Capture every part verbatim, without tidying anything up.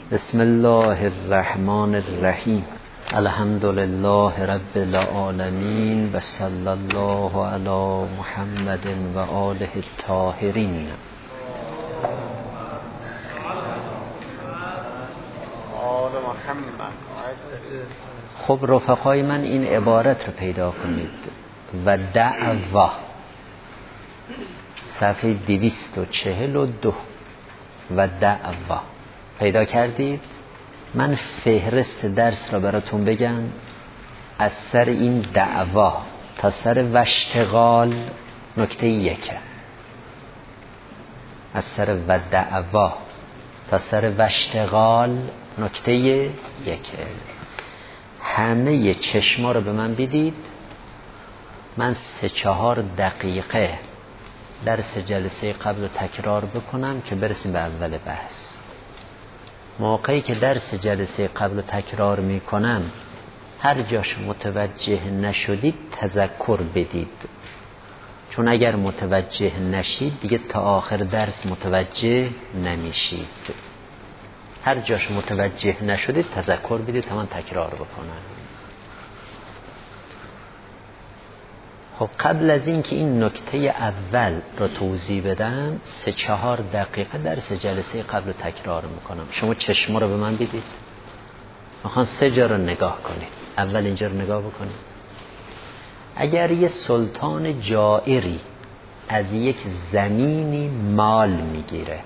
بسم الله الرحمن الرحیم. الحمد لله رب العالمین و صلی الله علی محمد و آله الطاهرین. خب رفقای من این عبارت رو پیدا کنید. و دعوا صفحه دویست و چهل و دو. و دعوا پیدا کردید؟ من فهرست درس را براتون بگم. از سر این دعوا تا سر واشتغال نکته یکه. از سر و دعوا تا سر واشتغال نکته یکه. همه چشما رو به من بدید. من سه چهار دقیقه درس جلسه قبل رو تکرار بکنم که برسیم به اول بحث. موقعی که درس جلسه قبل رو تکرار میکنم هر جاش متوجه نشدید تذکر بدید، چون اگر متوجه نشید دیگه تا آخر درس متوجه نمیشید. هر جاش متوجه نشدید تذکر بدید تا من تکرار بکنم. خب قبل از این که این نکته اول رو توضیح بدم سه چهار دقیقه درس جلسه قبل تکرار میکنم. شما چشم رو به من بدید. میخوان سه جا رو نگاه کنید. اول اینجا رو نگاه بکنید. اگر یه سلطان جائری از یک زمینی مال میگیره،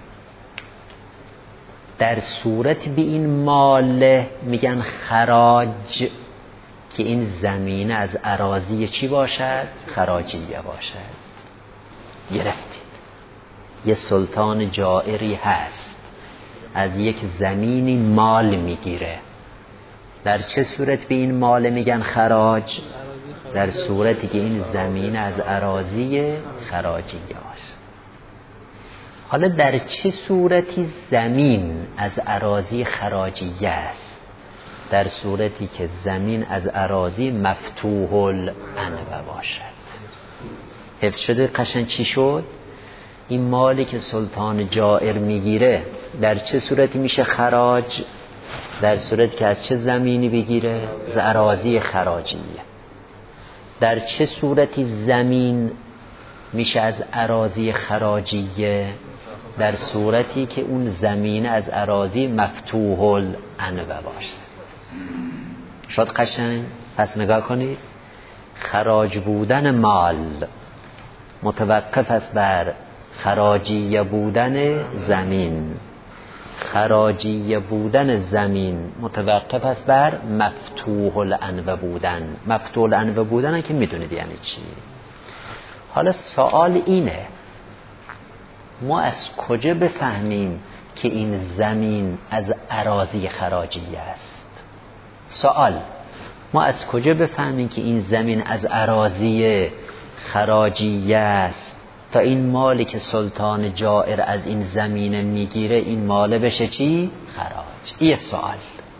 در صورت به این مال میگن خراج، که این زمینه از اراضی چی باشد؟ خراجیه باشد. گرفتید؟ یه سلطان جائری هست از یک زمینی مال میگیره، در چه صورت به این مال میگن خراج؟ در صورتی که این زمینه از اراضی خراجیه باشه. حالا در چه صورتی زمین از اراضی خراجیه است؟ در صورتی که زمین از اراضی مفتوح العنوه باشد. حفظ شده؟ قشنگ چی شد؟ این مالی که سلطان جائر میگیره در چه صورتی میشه خراج؟ در صورتی که از چه زمینی بگیره؟ از اراضی خراجیه. در چه صورتی زمین میشه از اراضی خراجیه؟ در صورتی که اون زمین از اراضی مفتوح العنوه باشد. شد قشنگ؟ پس نگاه کنید. خراج بودن مال متوقف است بر خراجیه بودن زمین. خراجیه بودن زمین متوقف است بر مفتوح العنوه بودن. مفتوح العنوه بودن که میدونید یعنی چی. حالا سوال اینه، ما از کجا بفهمیم که این زمین از اراضی خراجیه است؟ سوال، ما از کجا بفهمیم که این زمین از اراضی خراجیه است تا این مالی که سلطان جائر از این زمین میگیره این مال بشه چی؟ خراج. این سوال.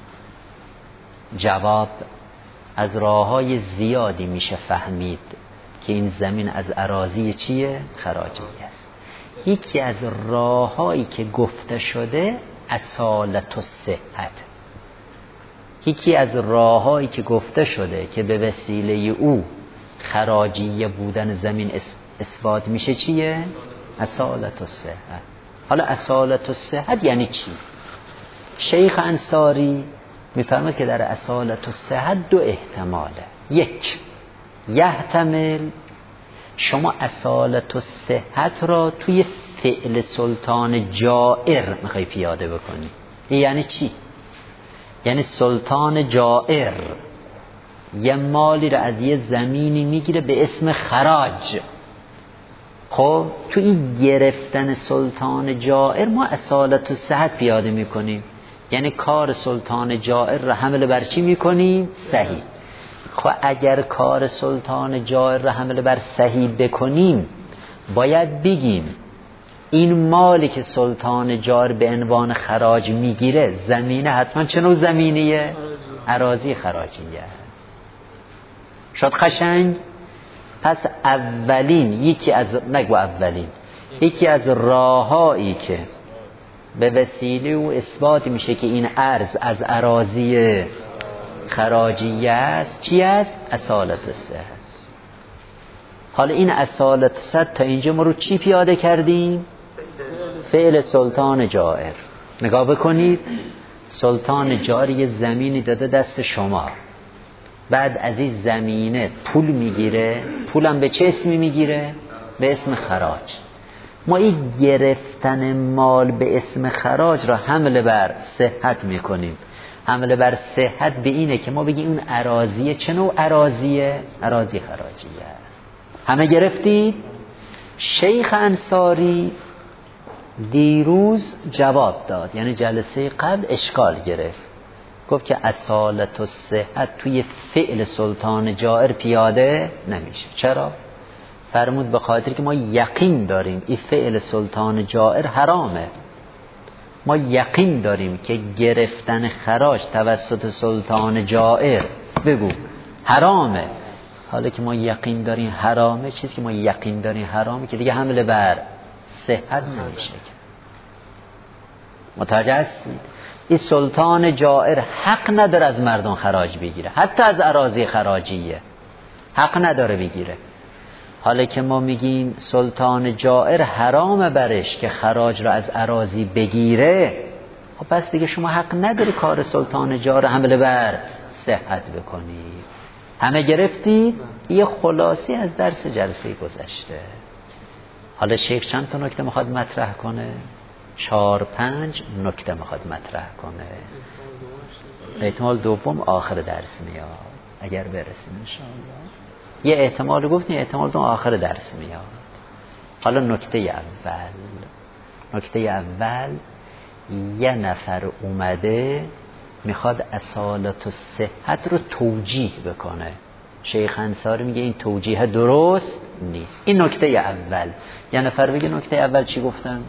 جواب، از راههای زیادی میشه فهمید که این زمین از اراضی چیه؟ خراجیه است. یکی از راههایی که گفته شده اصالت الصحت. یکی از راههایی که گفته شده که به وسیله او خراجیه بودن زمین اثبات میشه چیه؟ اصالت الصحت. حالا اصالت الصحت یعنی چی؟ شیخ انصاری میفرماید که در اصالت الصحت دو احتماله. یک، یحتمل شما اصالت الصحت را توی فعل سلطان جائر میخوای پیاده بکنی. این یعنی چی؟ یعنی سلطان جائر یه مالی را از یه زمینی میگیره به اسم خراج. خب تو این گرفتن سلطان جائر ما اصالت الصحت پیاده میکنیم. یعنی کار سلطان جائر را حمل بر چی میکنیم؟ صحیح. خب اگر کار سلطان جائر را حمل بر صحیح بکنیم باید بگیم این مالی که سلطان جائر به عنوان خراج میگیره زمینه حتما چه نوع زمینیه؟ اراضی خراجیه. شد قشنگ؟ پس اولین یکی از نگو اولین یکی از راههایی که به وسیله او اثبات میشه که این ارض از اراضی خراجیه است. چی است؟ اصالت الصحت. حالا این اصالت الصحت تا اینجا ما رو چی پیاده کردیم؟ فعل سلطان جائر. نگاه بکنید، سلطان جائر یه زمینی داده دست شما، بعد از این زمینه پول میگیره. پولم به چه اسمی میگیره؟ به اسم خراج. ما این گرفتن مال به اسم خراج را حمله بر صحت میکنیم. حمله بر صحت به اینه که ما بگیم اون اراضیه چه نوع اراضیه؟ اراضی خراجیه است. همه گرفتید؟ شیخ انصاری دیروز جواب داد، یعنی جلسه قبل اشکال گرفت، گفت که اصالت و صحت توی فعل سلطان جائر پیاده نمیشه. چرا؟ فرمود به خاطر که ما یقین داریم این فعل سلطان جائر حرامه. ما یقین داریم که گرفتن خراج توسط سلطان جائر بگو حرامه. حالا که ما یقین داریم حرامه، چیزی که ما یقین داریم حرامه که دیگه حمله بر صحت نمیشه. متوجه هستید؟ این سلطان جائر حق نداره از مردم خراج بگیره، حتی از اراضی خراجیه حق نداره بگیره. حالا که ما میگیم سلطان جائر حرام برش که خراج را از اراضی بگیره، خب پس دیگه شما حق نداری کار سلطان جائر حمله بر صحت بکنید. همه گرفتید؟ یه خلاصی از درس جلسه گذشته. حالا شیخ چند تا نکته میخواد مطرح کنه؟ چهار پنج نکته میخواد مطرح کنه. احتمال دوم آخر درس میاد اگر برسیم انشاءالله. یه احتمال گفتیم، احتمال دوم آخر درس میاد. حالا نکته اول نکته اول یه نفر اومده میخواد اصالت و صحت رو توجیه بکنه. شیخ انصاری میگه این توجیه درست نیست. این نکته اول. یه نفر بگه نکته اول چی گفتم؟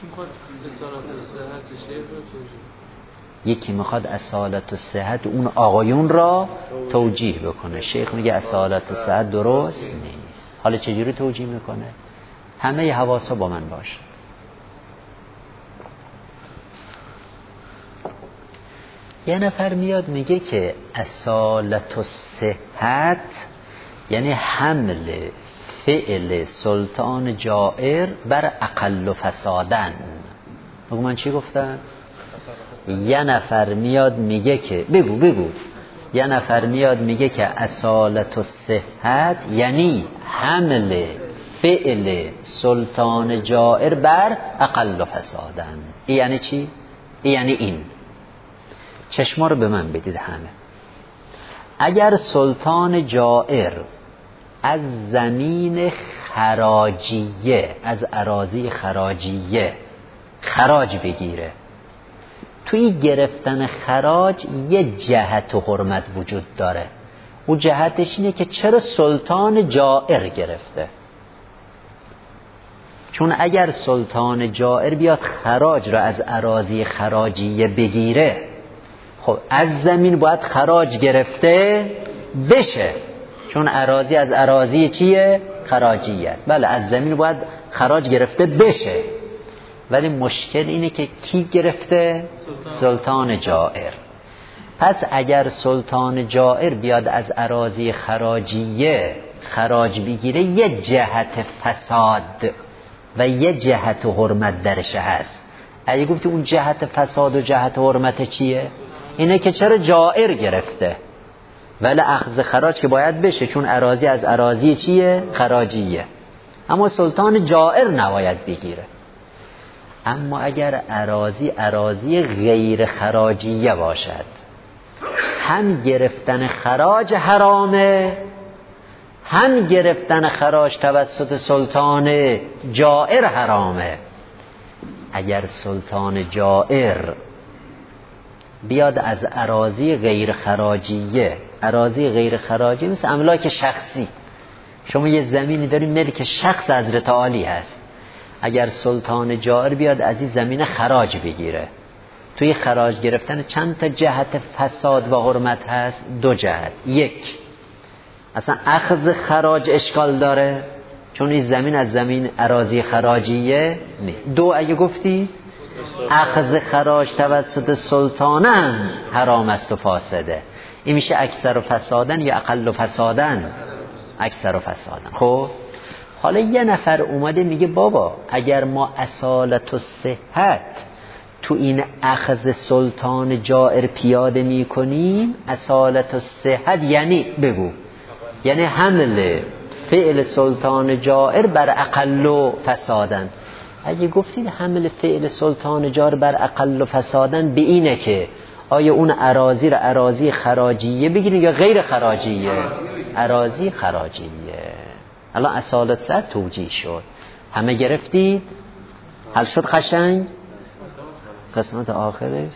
یکی میخواد اصالت و صحت اون آقایون را توجیه بکنه. شیخ میگه اصالت و صحت درست نیست. حالا چجوری توجیه میکنه؟ همه حواسا با من باشه. یه نفر میاد میگه که اصالت و صحت یعنی حمل فعل سلطان جائر بر اقل فسادن. بگو من چی گفتم؟ یه نفر میاد میگه که بگو بگو یه نفر میاد میگه که اصالت و صحت یعنی حمل فعل سلطان جائر بر اقل فسادن. این یعنی چی؟ این یعنی این. چشما رو به من بدید همه. اگر سلطان جائر از زمین خراجیه، از اراضی خراجیه خراج بگیره، توی گرفتن خراج یه جهت و حرمت وجود داره. اون جهتش اینه که چرا سلطان جائر گرفته. چون اگر سلطان جائر بیاد خراج را از اراضی خراجیه بگیره، خب از زمین باید خراج گرفته بشه، چون اراضی از اراضی چیه؟ خراجیه است. بله از زمین باید خراج گرفته بشه، ولی مشکل اینه که کی گرفته؟ سلطان جائر. پس اگر سلطان جائر بیاد از اراضی خراجیه خراج بگیره، یه جهت فساد و یه جهت حرمت درش هست. اگه گفتی اون جهت فساد و جهت حرمت چیه؟ اینه که چرا جائر گرفته، ولی اخذ خراج که باید بشه، چون اراضی از اراضی چیه؟ خراجیه. اما سلطان جائر نباید بگیره. اما اگر اراضی اراضی غیر خراجیه باشد، هم گرفتن خراج حرامه، هم گرفتن خراج توسط سلطان جائر حرامه. اگر سلطان جائر بیاد از اراضی غیر خراجیه، اراضی غیر خراجیه مثل املاک شخصی، شما یه زمینی داری ملک شخص حضرت عالی هست، اگر سلطان جائر بیاد از این زمین خراج بگیره، توی خراج گرفتن چند تا جهت فساد و حرمت هست؟ دو جهت. یک، اصلا اخذ خراج اشکال داره، چون این زمین از زمین اراضی خراجیه نیست. دو، اگه گفتی اخذ خراج توسط سلطانه هم حرام است و فاسده. این میشه اکثر و فسادن یا اقل و فسادن؟ اکثر و فسادن. خب حالا یه نفر اومده میگه بابا اگر ما اصالت و صحت تو این اخذ سلطان جائر پیاده میکنیم، اصالت و صحت یعنی بگو یعنی حمل فعل سلطان جائر بر اقل و فسادن. اگه گفتید حمل فعل سلطان جائر بر اقل و فسادن به اینه که آیا اون اراضی را اراضی خراجیه بگیریم یا غیر خراجیه؟ اراضی خراجیه. الان اصالت صد توجیه شد، همه گرفتید؟ حل شد قشنگ؟ قسمت آخرش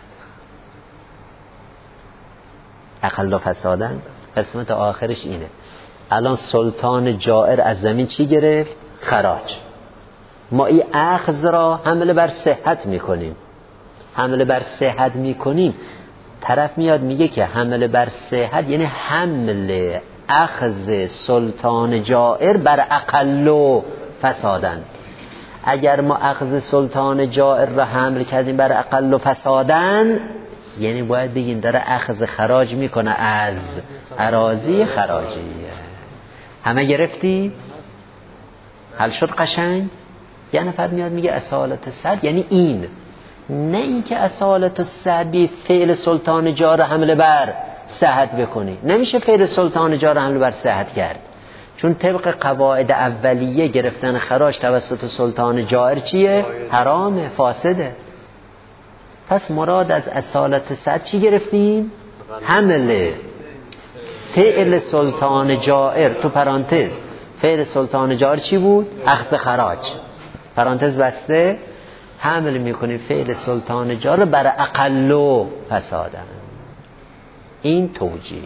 اقل و فسادن، قسمت آخرش اینه. الان سلطان جائر از زمین چی گرفت؟ خراج. ما این اخذ را حمل بر صحت میکنیم. حمل بر صحت میکنیم، طرف میاد میگه که حمل بر صحت یعنی حمل اخذ سلطان جائر بر اقل و فسادن. اگر ما اخذ سلطان جائر را حمل کردیم بر اقل و فسادن، یعنی باید بگیم داره اخذ خراج میکنه از اراضی خراجیه. همه گرفتی؟ حل شد قشنگ؟ یه نفر میاد میگه اصالت صد یعنی این، نه این که اصالت صد بی فعل سلطان جائر حمل بر صحت بکنی. نمیشه فعل سلطان جائر حمل بر صحت کرد، چون طبق قواعد اولیه گرفتن خراج توسط سلطان جائر چیه؟ حرامه، فاسده. پس مراد از اصالت صد چی گرفتیم؟ حمل فعل سلطان جائر، تو پرانتز فعل سلطان جائر چی بود؟ اخذ خراج، پرانتز بسته، حمل میکنیم فعل سلطان جائر بر اقل و فسادن. این توجیه.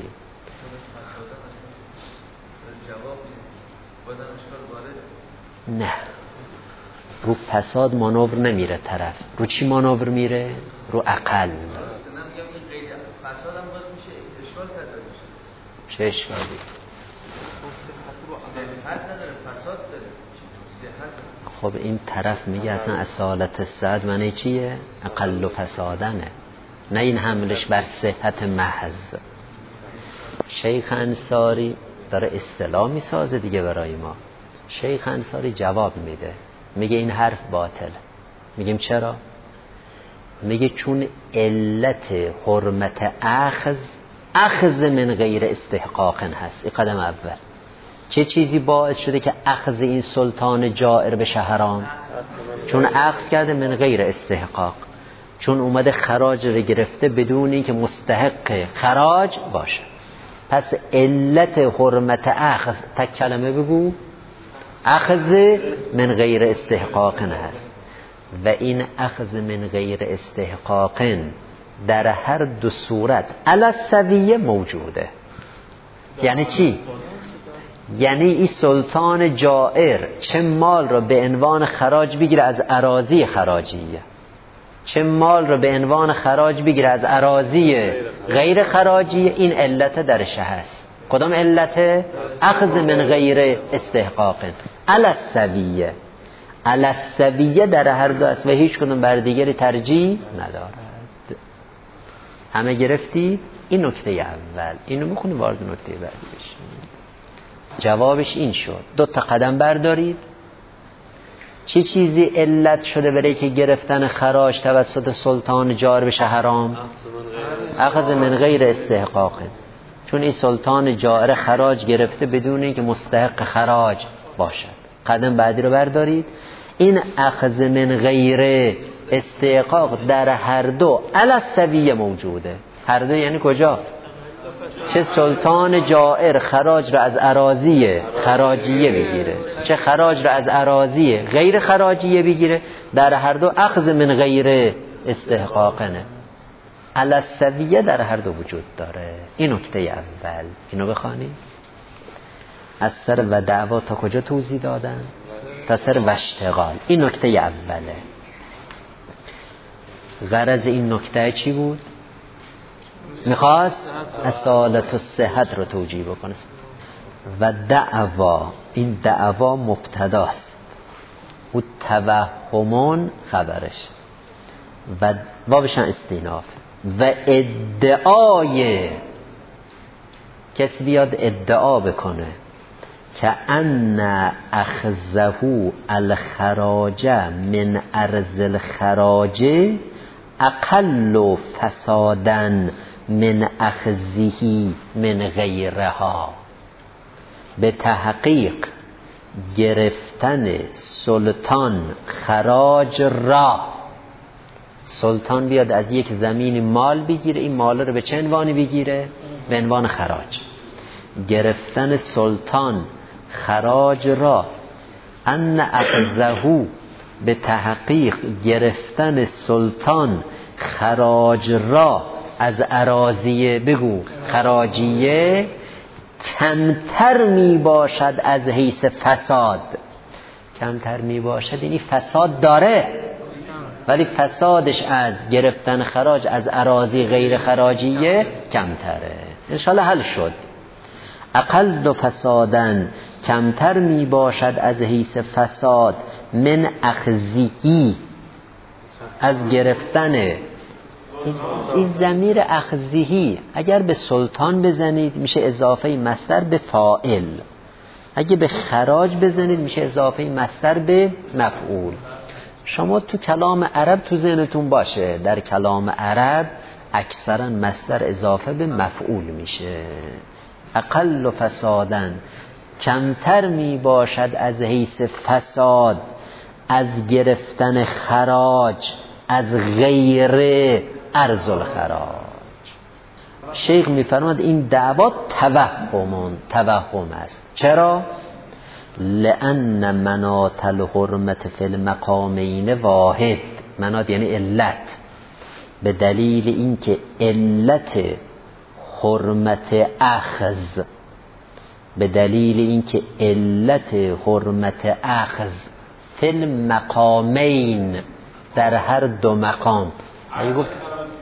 نه، رو فساد مانور نمیره طرف. رو چی مانور میره؟ رو اقل. چه اشکالی؟ خب این طرف میگه اصلا اصالت صد معنی چیه؟ اقل و فسادنه، نه این حملش بر صحت محض. شیخ انصاری داره اصطلاح میسازه دیگه برای ما. شیخ انصاری جواب میده، میگه این حرف باطل. میگیم چرا؟ میگه چون علت حرمت اخذ اخذ من غیر استحقاق هست. این قدم اول. چه چیزی باعث شده که اخذ این سلطان جائر بشه حرام؟ چون اخذ کرده من غیر استحقاق، چون اومده خراج رو گرفته بدون اینکه مستحق خراج باشه. پس علت حرمت اخذ، تک کلمه بگو، اخذ من غیر استحقاق هست. و این اخذ من غیر استحقاق در هر دو صورت علی السویه موجوده. یعنی چی؟ یعنی این سلطان جائر چه مال رو به عنوان خراج بگیره از اراضی خراجیه، چه مال رو به عنوان خراج بگیره از اراضی غیر خراجیه، این علت درش هست. کدام علت؟ اخذ من غیر استحقاق علی السویه. علی السویه در هر دو است و هیچ کدوم بر دیگری ترجیح ندارد. همه گرفتی؟ این نکته اول. اینو میخونیم وارد نکته بعدی بشیم. جوابش این شد. دو تا قدم بردارید. چه چیزی علت شده برای که گرفتن خراج توسط سلطان جائر بشه حرام؟ اخذ من غیر استحقاق. چون این سلطان جائر خراج گرفته بدون اینکه مستحق خراج باشد. قدم بعدی رو بردارید. این اخذ من غیر استحقاق در هر دو علی السویه موجوده. هر دو یعنی کجا؟ چه سلطان جائر خراج را از اراضی خراجیه بگیره، چه خراج را از اراضی غیر خراجیه بگیره، در هر دو اخذ من غیر استحقاقنه. علی السویه در هر دو وجود داره. این نکته اول. اینو بخوانید. از سر و دعوا تا کجا توضیح دادن؟ تا سر و اشتغال. این نکته اوله. غرض این نکته چی بود؟ میخواست اصالت و صحت رو توجیه بکنه. و دعوا، این دعوا مبتداست، او توهمون خبرش. و بابشان استیناف و ادعای کسی بیاد ادعا بکنه که ان اخذه الخراج من ارض الخراج اقل فسادا من اخذه من غیرها. به تحقیق گرفتن سلطان خراج را، سلطان بیاد از یک زمین مال بگیره، این مال رو به چه عنوانی بگیره؟ به عنوان خراج. گرفتن سلطان خراج را، ان اخذه به تحقیق گرفتن سلطان خراج را از اراضیه، بگو خراجیه، کمتر می باشد از حیث فساد. کمتر می باشد یعنی فساد داره ولی فسادش از گرفتن خراج از اراضی غیر خراجیه کمتره. انشالله حل شد. اقل فسادن، کمتر می باشد از حیث فساد، من اخذیهی، از گرفتن. این ضمیر اخذیهی اگر به سلطان بزنید میشه اضافه مصدر به فاعل، اگه به خراج بزنید میشه اضافه مصدر به مفعول. شما تو کلام عرب تو ذهنتون باشه، در کلام عرب اکثرا مصدر اضافه به مفعول میشه. اقل فسادن، کمتر می باشد از حیث فساد، از گرفتن خراج از غیر ارض الخراج. شیخ میفرماد این دعوا توهم توهم است. چرا؟ لأن مناط الحرمت فی المقامین واحد. مناط یعنی علت، به دلیل اینکه علت حرمت اخذ، به دلیل اینکه علت حرمت اخذ فی المقامین، در هر دو مقام. اگه گفت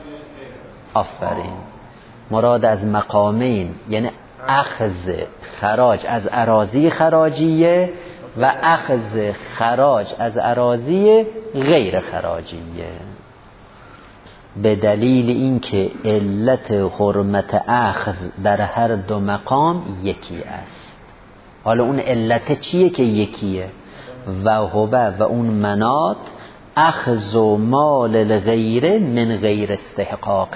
آفرین، مراد از مقامین یعنی اخذ خراج از اراضی خراجیه و اخذ خراج از اراضی غیر خراجیه، به دلیل اینکه علت حرمت اخذ در هر دو مقام یکی است. حالا اون علت چیه که یکیه؟ و هو و اون مناط اخذ مال الغیر من غیر استحقاق،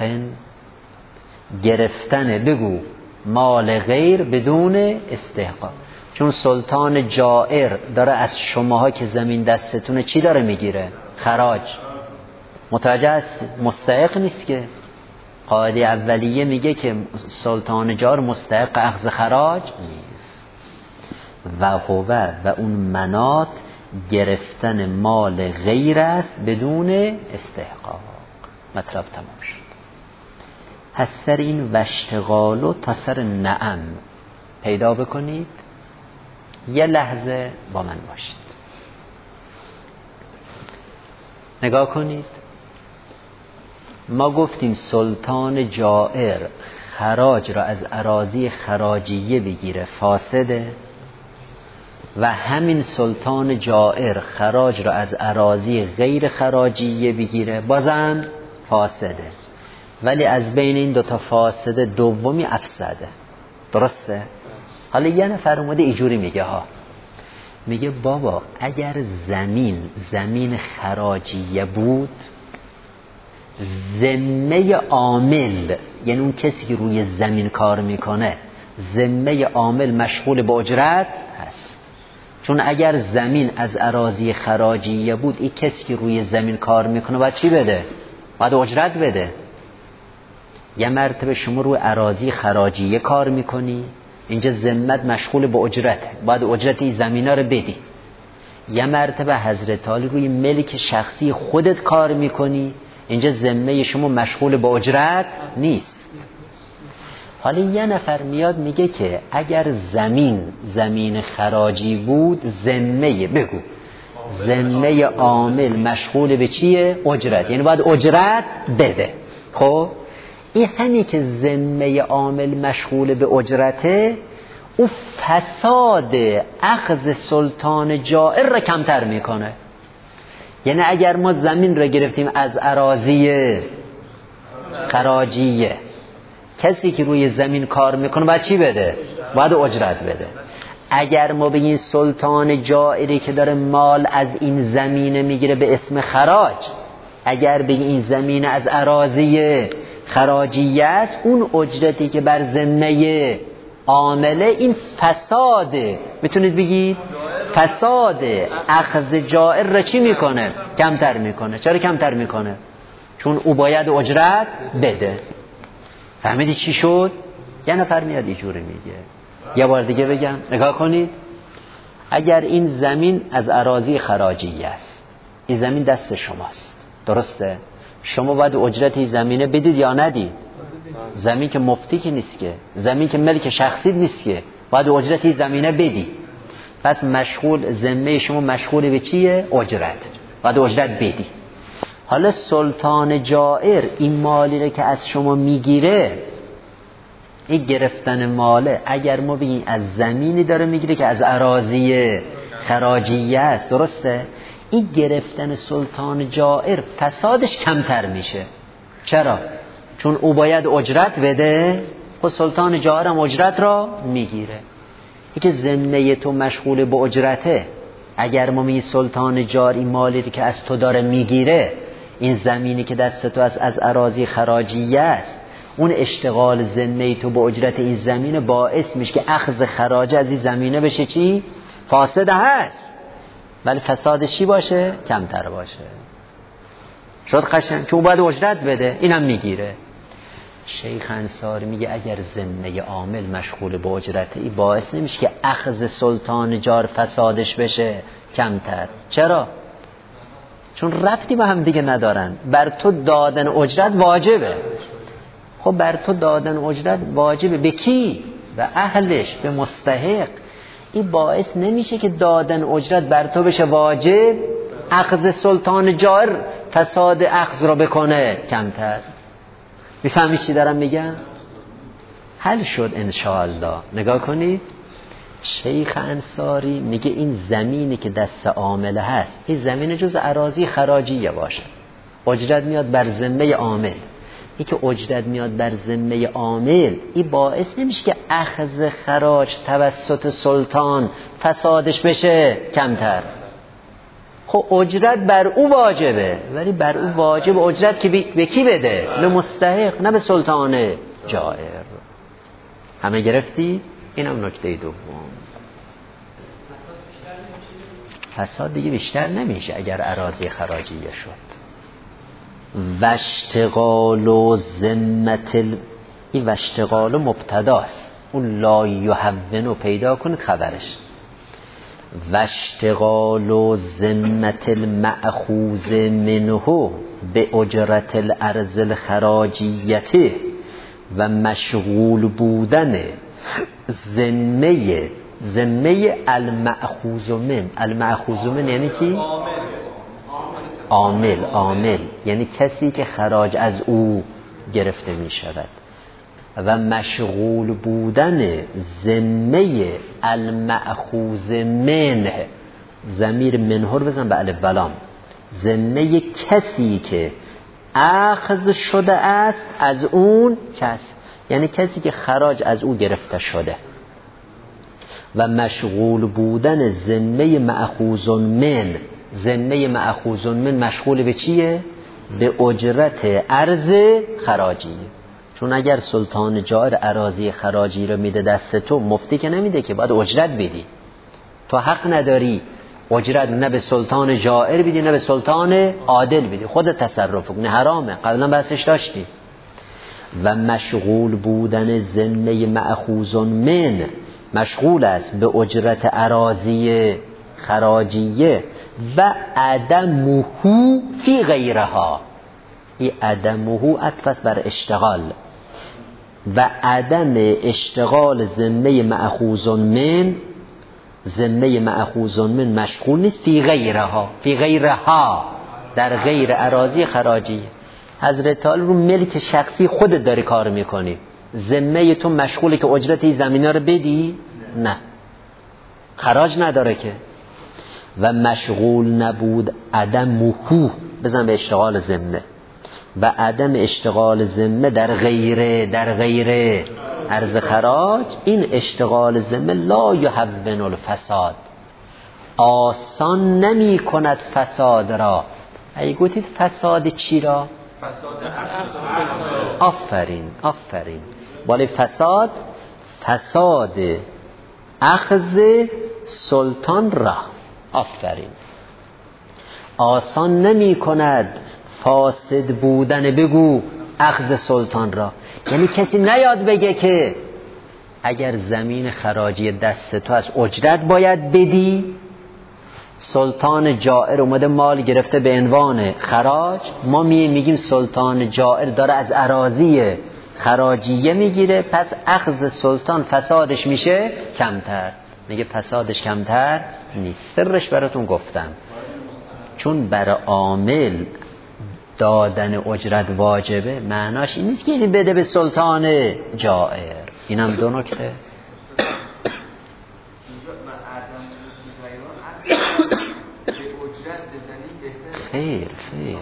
گرفتن بگو مال غیر بدون استحقاق. چون سلطان جائر داره از شماها که زمین دستتونه چی داره میگیره؟ خراج. متوجه است؟ مستحق نیست که. قاعده اولیه میگه که سلطان جائر مستحق اخذ خراج نیست. و هو و اون مناط گرفتن مال غیر است بدون استحقاق. مطلب تمام شد. پس سر این واشتغال و تا سر نعم پیدا بکنید. یه لحظه با من باشید، نگاه کنید. ما گفتیم سلطان جائر خراج را از اراضی خراجیه بگیره فاسده، و همین سلطان جائر خراج را از اراضی غیر خراجیه بگیره بازم فاسده. ولی از بین این دوتا فاسده دومی افسده. درسته؟ حالا یه نفر اومده اینجوری میگه ها، میگه بابا اگر زمین زمین خراجیه بود، ذمه عامل یعنی اون کسی که روی زمین کار میکنه، ذمه عامل مشغول به اجرت هست. چون اگر زمین از اراضی خراجیه بود، این کسی که روی زمین کار میکنه باید چی بده؟ باید اجرت بده. یه مرتبه شما روی اراضی خراجیه کار میکنی، اینجا ذمت مشغول به اجرته، باید اجرت این زمینا رو بدی. یه مرتبه حضرت علی روی ملک شخصی خودت کار میکنی، اینجا ذمه شما مشغول به اجرت نیست. حالا یه نفر میاد میگه که اگر زمین زمین خراجی بود، ذمه بگو ذمه عامل مشغول به چیه؟ اجرت، یعنی باید اجرت بده. خب این همین که ذمه عامل مشغول به اجرته، او فساد اخذ سلطان جائر را کمتر میکنه. یعنی اگر ما زمین را گرفتیم از اراضی خراجیه، کسی که روی زمین کار میکنه باید چی بده؟ باید اجرت بده. اگر ما بگیم سلطان جائری که داره مال از این زمینه میگیره به اسم خراج، اگر بگیم این زمین از اراضی خراجیه است، اون اجرتی که بر ذمه عامله این فساده، میتونید بگید فساد اخذ جائر را چی میکنه؟ کمتر میکنه. چرا کمتر میکنه؟ چون او باید اجرت بده. فهمیدی چی شد؟ یه نفر میاد اینجوری میگه. یه بار دیگه بگم، نگاه کنید. اگر این زمین از اراضی خراجیه است، این زمین دست شماست، درسته؟ شما باید اجرت این زمینه بدید یا ندید؟ زمین که مفتی که نیست که، زمین که ملک شخصی نیست که، باید اجرت این زمینه بدید. پس مشغول ذمه شما مشغول به چیه؟ اجرت. باید اجرت بدید. حالا سلطان جائر این مالی رو که از شما میگیره، این گرفتن ماله، اگر ما بگیم از زمینی داره میگیره که از اراضی خراجیه است، درسته؟ این گرفتن سلطان جائر فسادش کمتر میشه. چرا؟ چون او باید اجرت بده، خب سلطان جائر هم اجرت را میگیره. این که ذمه تو مشغول به اجرته، اگر ما میگیم سلطان جائر این مالی که از تو داره میگیره، این زمینی که دست تو از از اراضی خراجیه است، اون اشتغال ذمه تو به اجرت این زمین باعث میشه که اخذ خراج از این زمینه بشه چی؟ فاسد هست، ولی فسادش چی باشه؟ کمتر باشه. شد قشنگ؟ چون باید اجرت بده، اینم میگیره. شیخ انصاری میگه اگر ذمه عامل مشغول به اجرته، این باعث نمیشه که اخذ سلطان جار فسادش بشه کمتر. چرا؟ چون ربطی به هم دیگه ندارن. بر تو دادن اجرت واجبه. خب بر تو دادن اجرت واجبه به کی؟ به اهلش، به مستحق. این باعث نمیشه که دادن اجرت بر تو بشه واجب، اخذ سلطان جار فساد اخذ رو بکنه کمتر. میفهمی چی دارم میگم؟ حل شد انشاءالله. نگاه کنید، شیخ انصاری میگه این زمینی که دست عامله هست، این زمین جز اراضی خراجیه باشه، اجرت میاد بر ذمه عامل. این که اجرت میاد بر ذمه عامل، این باعث نمیشه که اخذ خراج توسط سلطان فسادش بشه کمتر. خب اجرت بر او واجبه، ولی بر او واجب اجرت که به کی بده؟ به مستحق، نه به سلطان جائر. همه گرفتی؟ اینم نکته دوم. فساد دیگه بیشتر نمیشه اگر اراضی خراجیه شد. واشتغال و ذمت ال... این واشتغال مبتداست، اون لا یهون رو پیدا کنید خبرش. واشتغال و ذمت المأخوذ منه به اجرت الارض الخراجیته و مشغول بودن ذمه ذمه المأخوذ من. المأخوذ من یعنی کی؟ عامل. عامل یعنی کسی که خراج از او گرفته می شود. و مشغول بودن ذمه المأخوذ منه، ضمیر منه رو بزن به الف و لام، ذمه کسی که اخذ شده است از اون کس، یعنی کسی که خراج از او گرفته شده. و مشغول بودن ذمه مأخوذ من، ذمه مأخوذ من مشغول به چیه؟ به اجرت ارض خراجیه. چون اگر سلطان جائر اراضی خراجی رو میده دست تو، مفتی که نمیده که، باید اجرت بدی. تو حق نداری اجرت نه به سلطان جائر بدی نه به سلطان عادل بدی، خودت تصرف کن، حرامه، قبلا بحثش داشتی. و مشغول بودن ذمه مأخوذ من، مشغول است به اجرت اراضی خراجیه. و عدمه فی غیرها، این عدمه عطف بر اشتغال. و عدم اشتغال ذمه مأخوذ من، ذمه مأخوذ من مشغول نیست فی غیرها، فی غیرها در غیر اراضی خراجیه. حضرت تعالی رو ملک شخصی خودت داری کار میکنی، ذمه تو مشغوله که اجرت این زمینه رو بدی؟ نه، خراج نداره که. و مشغول نبود عدم حقوق بزن به اشتغال ذمه و عدم اشتغال ذمه در غیره در غیره عرض خراج، این اشتغال ذمه لا یهون الفساد، آسان نمی کند فساد را. اگه گفتید فساد چی را؟ آفرین آفرین ولی فساد فساد اخذ سلطان را. آفرین. آسان نمی کند فاسد بودن بگو اخذ سلطان را. یعنی کسی نیاد بگه که اگر زمین خراجی دست تو از اجرت باید بدی، سلطان جائر اومده مال گرفته به عنوان خراج، ما می میگیم سلطان جائر داره از اراضی خراجیه میگیره، پس اخذ سلطان فسادش میشه کمتر. میگه فسادش کمتر نیست. سرش براتون گفتم، چون برای عامل دادن اجرت واجبه، معناش این نیست که این بده به سلطان جائر. اینم دو نکته. خیر خیر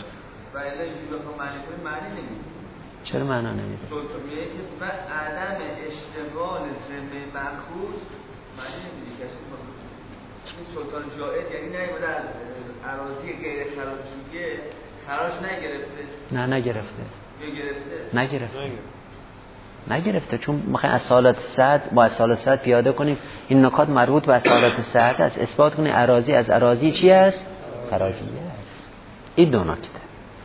چرا معنا نمیده؟ و عدم اشتغال ذمه مخصوص معنی نمیده. کسی این سلطان جائر یعنی نمیده از اراضی غیر خراجیه خراج نگرفته. نه نگرفته. گرفته؟ نگرفته. نگرفته چون میخوایم اصالت صحت با اصالت صحت پیاده کنیم. این نکات مربوط به اصالت صحت است. اثبات کنیم اراضی از اراضی چی است؟ خراجیه است. این دو نکته.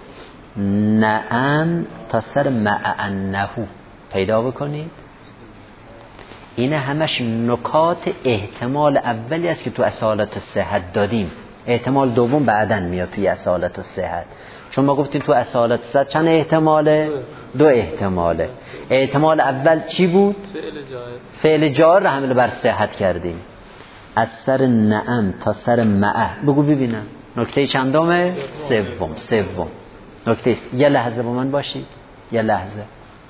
نعم تا سر مع انهو پیدا بکنید. این همش نکات احتمال اولی است که تو اصالت صحت دادیم. احتمال دوم بعدن میاد توی اصالت صحت. چون ما گفتیم تو اصالت صحت چند احتماله؟ دو احتماله. احتمال اول چی بود؟ فعل جار رو حمل بر صحت کردیم. از سر نعم تا سر مع بگو ببینم نکته چندمه؟ سوم. سوم نکته است. یه لحظه با من باشید، یه لحظه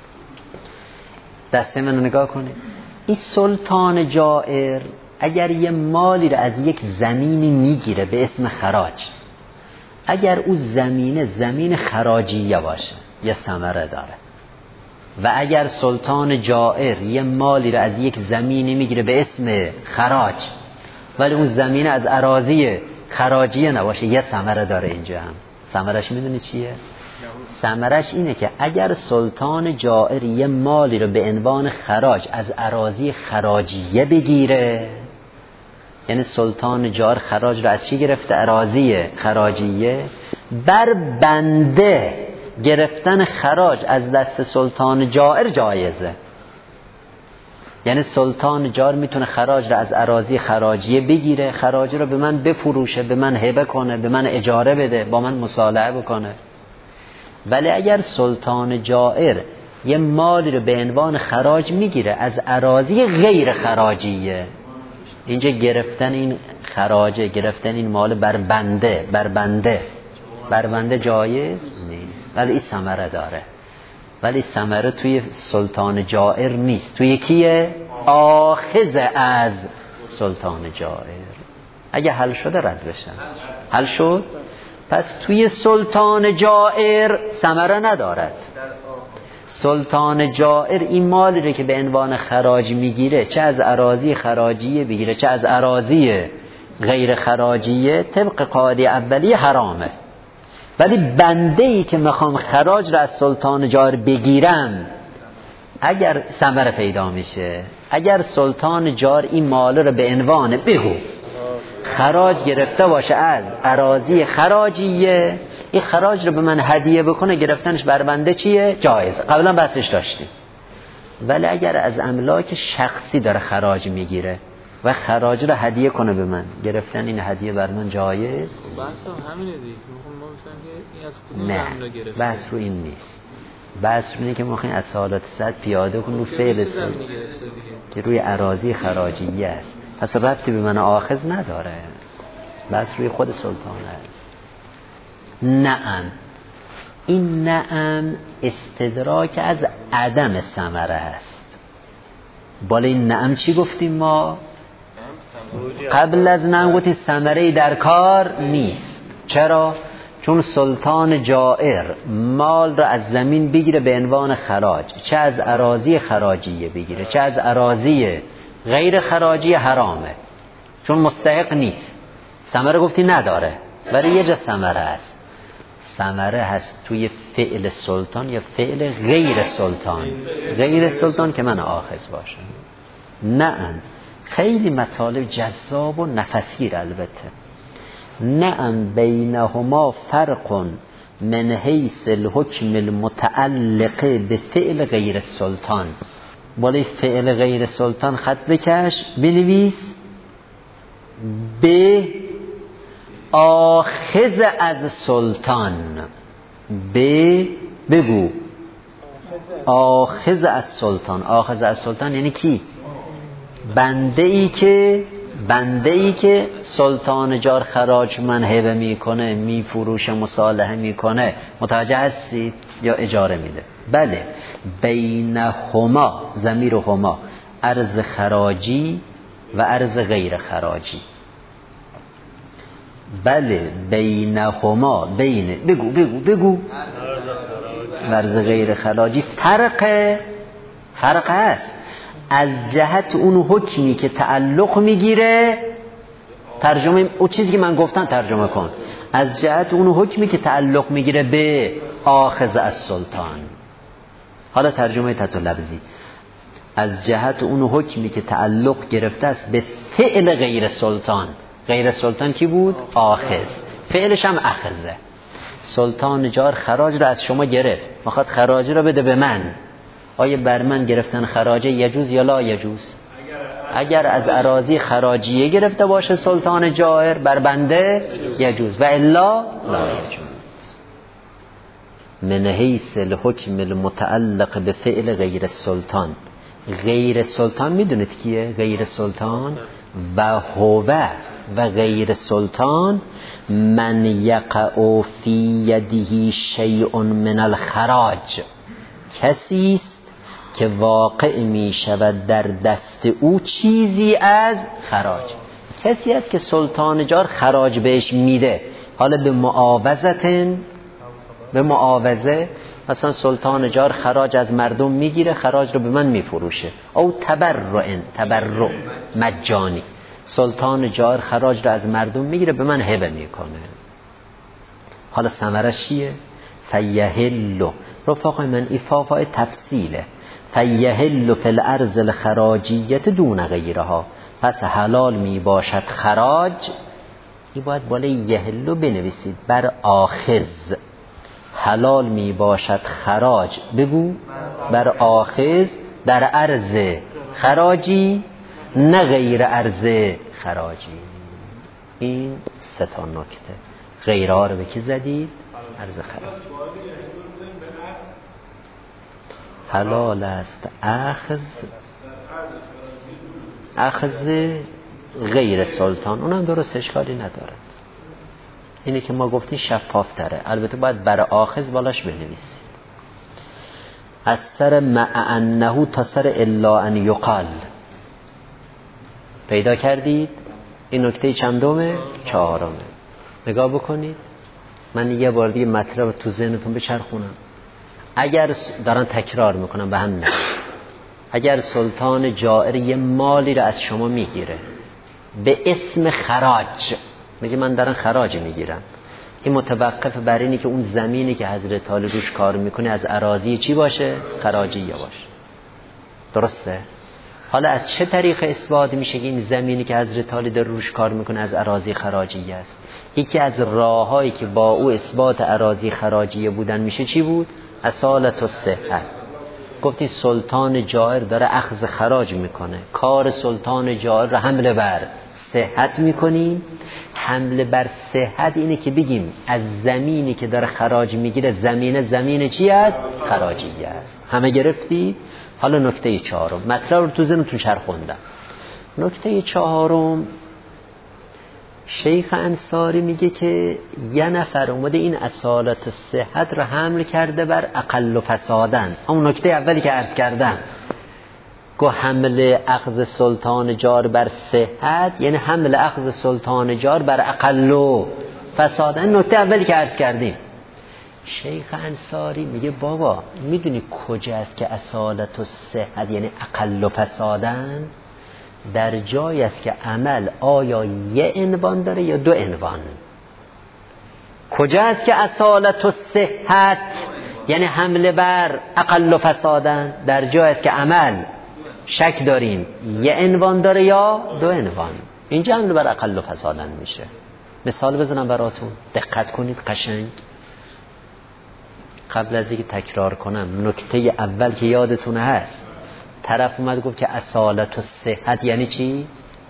دسته من رو نگاه کنید. این سلطان جائر اگر یه مالی رو از یک زمینی میگیره به اسم خراج، اگر او زمینه زمین خراجیه باشه یه ثمره داره، و اگر سلطان جائر یه مالی رو از یک زمینی میگیره به اسم خراج ولی اون زمینه از اراضی خراجیه نباشه یه ثمره داره. اینجا هم ثمرش میدونی چیه؟ ثمرش اینه که اگر سلطان جائر یه مالی رو به عنوان خراج از اراضی خراجیه بگیره، یعنی سلطان جائر خراج رو از چی گرفته؟ اراضی خراجیه. بر بنده گرفتن خراج از دست سلطان جائر جایزه. یعنی سلطان جائر میتونه خراج رو از اراضی خراجیه بگیره، خراج رو به من بفروشه، به من هبه کنه، به من اجاره بده، با من مصالحه بکنه. ولی اگر سلطان جائر یه مالی رو به عنوان خراج میگیره از اراضی غیر خراجیه، اینجا گرفتن این خراجه، گرفتن این مال بر بنده بر بنده بر بنده جایز نیست، ولی این ثمره داره. ولی ثمره توی سلطان جائر نیست. توی کیه؟ آخذ از سلطان جائر. اگه حل شده رد بشن. حل شد؟ پس توی سلطان جائر ثمره ندارد. سلطان جائر این مالی رو که به عنوان خراج میگیره، چه از اراضی خراجیه بگیره چه از اراضی غیر خراجیه، طبق قاعده اولیه حرامه. ولی بنده ای که میخوام خراج رو از سلطان جائر بگیرم، اگر ثمره پیدا میشه، اگر سلطان جائر این مال رو به عنوان بگو خراج گرفته باشه از اراضی خراجیه، این خراج رو به من هدیه بکنه، گرفتنش بر بنده چیه؟ جایز. قبلا بحثش داشتیم. ولی اگر از املاک شخصی داره خراج میگیره و خراج رو هدیه کنه به من، گرفتن این هدیه بر من جایز؟ بحث همینه دیگه. ما میگیم که این از کدوم نه، زمینه گرفته. بحث رو این نیست. بحث رو اینه که ما میخوایم اصالت صد پیاده کنیم رو فعل صد که روی اراضی خراجیه است. پس ربطی به من آخذ نداره. بحث روی خود سلطان است. نعم، این نعم استدراک از عدم ثمره است. بالا این نعم چی گفتیم ما؟ قبل از نه گفتی ثمره در کار نیست. چرا؟ چون سلطان جائر مال را از زمین بگیره به عنوان خراج، چه از اراضی خراجیه بگیره چه از اراضی غیر خراجی، حرامه چون مستحق نیست. ثمره گفتی نداره، برای یه جا ثمره است. ثمره هست توی فعل سلطان یا فعل غیر سلطان. غیر سلطان که من آخذ باشم. نه خیلی مطالب جذاب و نفسگیر البته. نعم بینهما فرق من حیث الحکم المتعلق به فعل غیر سلطان. بالای فعل غیر سلطان خط بکش بنویس به آخذ از سلطان. به بگو آخذ از سلطان. آخذ از سلطان یعنی کی؟ بنده ای که بنده ای که سلطان جار خراج من هبه میکنه، میفروشه، مصالحه میکنه. متوجه هستید؟ یا اجاره میده. بله بینهما، ضمیر هما ارز خراجی و ارز غیر خراجی. بله بینهما، بین بگو بگو بگو ارز غیر خراجی فرق فرق هست از جهت اون حکمی که تعلق میگیره. ترجمه اون چیزی که من گفتم ترجمه کن. از جهت اون حکمی که تعلق میگیره به آخذ از سلطان. حالا ترجمه تحت لفظی. از جهت اون حکمی که تعلق گرفته است به فعل غیر سلطان. غیر سلطان کی بود؟ آخذ. فعلش هم اخذه. سلطان جار خراج را از شما گرفت، میخواد خراج را بده به من. آیا بر من گرفتن خراجه یجوز یا لا یجوز؟ اگر از اراضی خراجیه گرفته باشه سلطان جائر بر بنده یجوز و الا لا یجوز. من حیث الحکم المتعلق به فعل غیر سلطان. غیر سلطان میدونید کیه؟ غیر سلطان و هو و غیر سلطان من یقع فی یده شیء من الخراج. کسی است که واقع می شود در دست او چیزی از خراج. کسی است که سلطان جار خراج بهش میده، حالا به معاوضتن، به معاوضه. مثلا سلطان جار خراج از مردم میگیره، خراج رو به من میفروشه. او تبرعن، تبرع مجانی. سلطان جار خراج رو از مردم میگیره به من هبه میکنه. حالا ثمرش چیه؟ فیهلو. رفاقای من ایفاقای تفصیله. فیهلو فی الارض الخراجیت دون غیرها. پس حلال می باشد خراج. این باید بالای یهلو بنویسید بر آخذ. حلال می باشد خراج بگو بر آخذ در عرض خراجی نه غیر عرض خراجی. این سه تا نکته. غیرها رو به کی زدید؟ عرض خراج. حلال است اخذ اخذ غیر سلطان. اونم درست اشکالی نداره. اینه که ما گفتیم شفاف تره. البته باید برای آخذ بالاش بنویسید. از سر مع انه تا سر الا ان یقال. پیدا کردید؟ این نکته چندمه؟ چهارمه. نگاه بکنید. من یه بار دیگه مطلب تو ذهنتون بچرخونم. اگر دارن تکرار میکنم به هم نه. اگر سلطان جائر یه مالی رو از شما میگیره به اسم خراج، میگه من دارن خراج میگیرم، این متوقف بر اینه که اون زمینی که حضرت عالی روش کار میکنه از اراضی چی باشه؟ خراجیه باشه. درسته؟ حالا از چه طریق اثبات میشه که این زمینی که حضرت عالی در روش کار میکنه از اراضی خراجیه است؟ یکی از راههایی که با او اثبات اراضی خراجیه بودن میشه چی بود؟ اصالت الصحت. گفتی سلطان جائر داره اخذ خراج میکنه، کار سلطان جائر رو حمله بر صحت میکنیم. حمله بر صحت اینه که بگیم از زمینی که داره خراج میگیره زمینه زمین چی است؟ خراجیه است. همه گرفتی؟ حالا نکته چهارم مطلب رو تو ذهنتون چرخوندم. نکته چهارم شیخ انصاری میگه که یه نفر اومده این اصالت صحت رو حمل کرده بر اقل و فسادن. همون نکته اولی که عرض کردم گو حمل اخذ سلطان جار بر صحت یعنی حمل اخذ سلطان جار بر اقل و فساد. این نکته اولی که عرض کردیم. شیخ انصاری میگه بابا میدونی کجاست که اصالت و صحت یعنی اقل و فسادن؟ در جایی است که عمل آیا یه عنوان داره یا دو عنوان. کجاست که اصالت و صحت یعنی حمله بر اقل و فسادن؟ در جایی است که عمل شک داریم یه عنوان داره یا دو عنوان. اینجا حمله بر اقل و فسادن میشه. مثال بزنم براتون، دقت کنید قشنگ. قبل از اینکه تکرار کنم، نکته اول که یادتونه هست، طرف اومد گفت که اصالت و صحت یعنی چی؟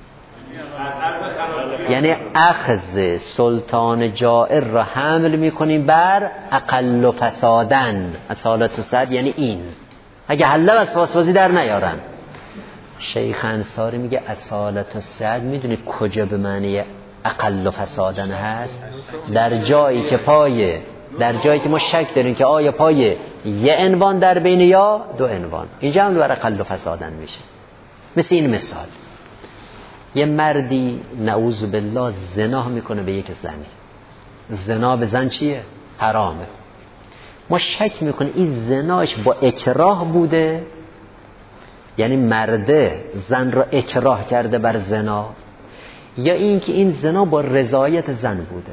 یعنی اخذ سلطان جائر را حمل میکنیم بر اقل و فسادن. اصالت و صحت یعنی این، اگه حله و وسواسه در نیارن. شیخ انصاری میگه اصالت و صحت میدونید کجا به معنی اقل و فسادن هست؟ در جایی که پای در جایی که ما شک داریم که آیا پای یه عنوان در بین یا دو عنوان. اینجا هم بر اقل و فسادن میشه. مثل این مثال، یه مردی نعوذ بالله زنا میکنه به یک زنی. زنا به زن چیه؟ حرامه. ما شک میکنیم این زناش با اکراه بوده، یعنی مرده زن را اکراه کرده بر زنا، یا این که این زنا با رضایت زن بوده.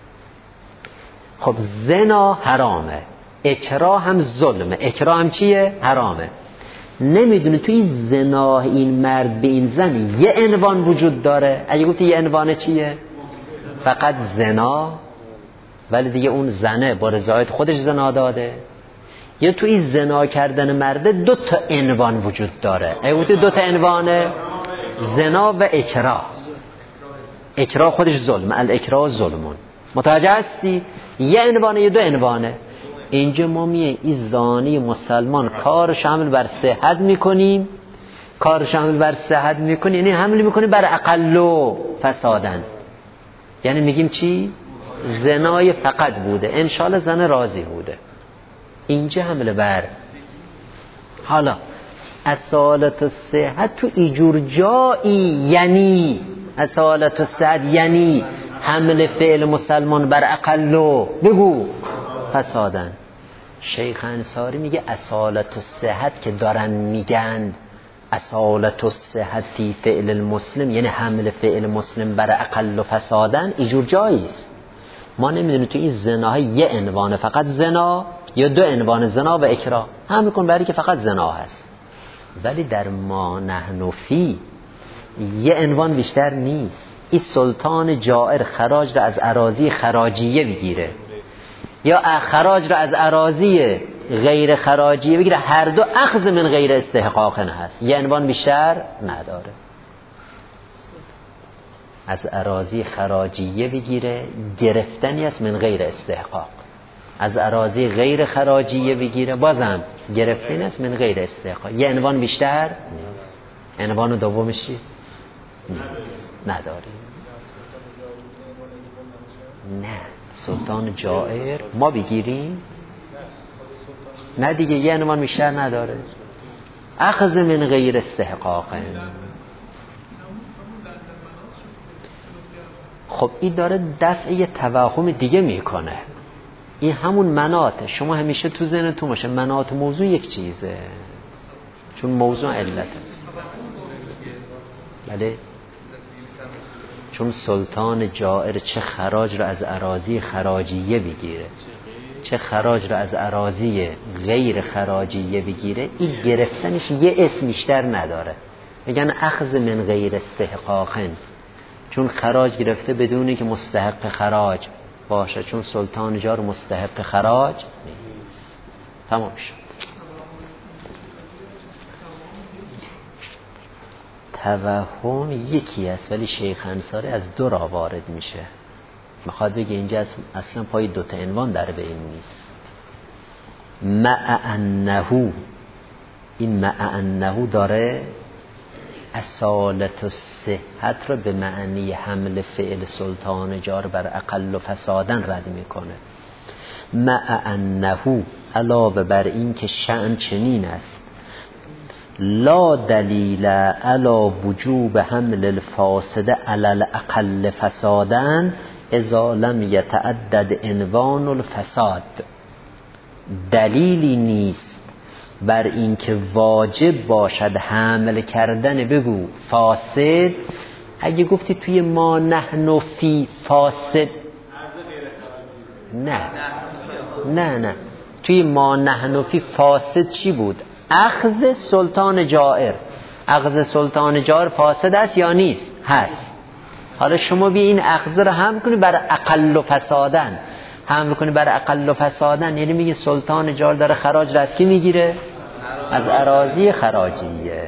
خب زنا حرامه، اکراه هم ظلمه. اکراه هم چیه؟ حرامه. نمیدونه توی زنا این مرد به این زن یه عنوان وجود داره. اگه گفتی یه عنوان چیه؟ فقط زنا، ولی دیگه اون زنه با رضایت خودش زنا داده. یا توی زنا کردن مرده دو تا عنوان وجود داره. اگه گفتی دو تا عنوانه، زنا و اکراه. اکراه خودش ظلم، الاکراه ظلمون. متوجه هستی؟ یه عنوانه یا دو عنوانه. اینجا ما میه این زانی مسلمان کار شامل بر صحت میکنیم، کار شامل بر صحت میکنیم یعنی حمل میکنیم بر اقل و فسادن. یعنی میگیم چی؟ زنای فقط بوده، انشالله زن راضی بوده. اینجا حمل بر. حالا اصالت صحت تو ایجور جایی یعنی اصالت صحت یعنی حمل فعل مسلمان بر اقل و بگو فسادن. شیخ انصاری میگه اصالت صحت که دارن میگن اصالت صحت فی فعل المسلم یعنی حمل فعل مسلم بر اقل و فسادن، ایجور جایی است. ما نمیدونیم تو این زناها یه عنوان فقط زنا یا دو عنوان زنا و اکراه. هم میکن برای که فقط زنا هست، ولی در ما نحن فی یه عنوان بیشتر نیست. این سلطان جائر خراج را از اراضی خراجیه بگیره یا خراج را از اراضی غیر خراجیه بگیره، هر دو اخذ من غیر استحقاق هست. یه عنوان بیشتر نداره. از اراضی خراجیه بگیره، گرفتنی است من غیر استحقاق. از اراضی غیر خراجیه بگیره، بازم گرفتنی است من غیر استحقاق. یه عنوان بیشتر نیست. عنوان دومش چیه؟ نداره. نه، سلطان جائر ما بگیریم نه دیگه، یه عنوان بیشتر نداره. اخذ من غیر استحقاق. خب این داره دفع توهم دیگه میکنه. این همون مناطه. شما همیشه تو ذهنتون باشه مناط موضوع یک چیزه، چون موضوع علت است. بله، چون سلطان جائر چه خراج را از اراضی خراجیه بگیره چه خراج را از اراضی غیر خراجیه بگیره، این گرفتنش یه اسم بیشتر نداره. میگن اخذ من غیر استحقاق، چون خراج گرفته بدونی که مستحق خراج باشه، چون سلطان جار مستحق خراج نیست. تمام شد. توهم یکی است، ولی شیخ انصاری از دو را وارد میشه. میخواد بگه اینجا اصلا پای دوتا عنوان در بین نیست. مع انه، این مع انه داره اصالت و صحت را به معنی حمل فعل سلطان جار بر اقل و فسادن رد میکنه. مع انه، علاوه بر این که شأن چنین است، لا دلیل علی وجوب حمل الفاسد علی الاقل فسادا اذا لم یتعدد عنوان الفساد. دلیلی نیست بر اینکه واجب باشد حمل کردن بگو فاسد. اگه گفتی توی ما نحن فی فاسد، نه نه نه توی ما نحن فی فاسد چی بود؟ اخذ سلطان جائر. اخذ سلطان جائر فاسد است یا نیست؟ هست. حالا شما بی این اخذ رو هم کنی بر اقل و فسادن، هم کنی بر اقل و فسادن، یعنی میگه سلطان جائر داره خراج را از کی میگیره؟ از اراضی خراجیه.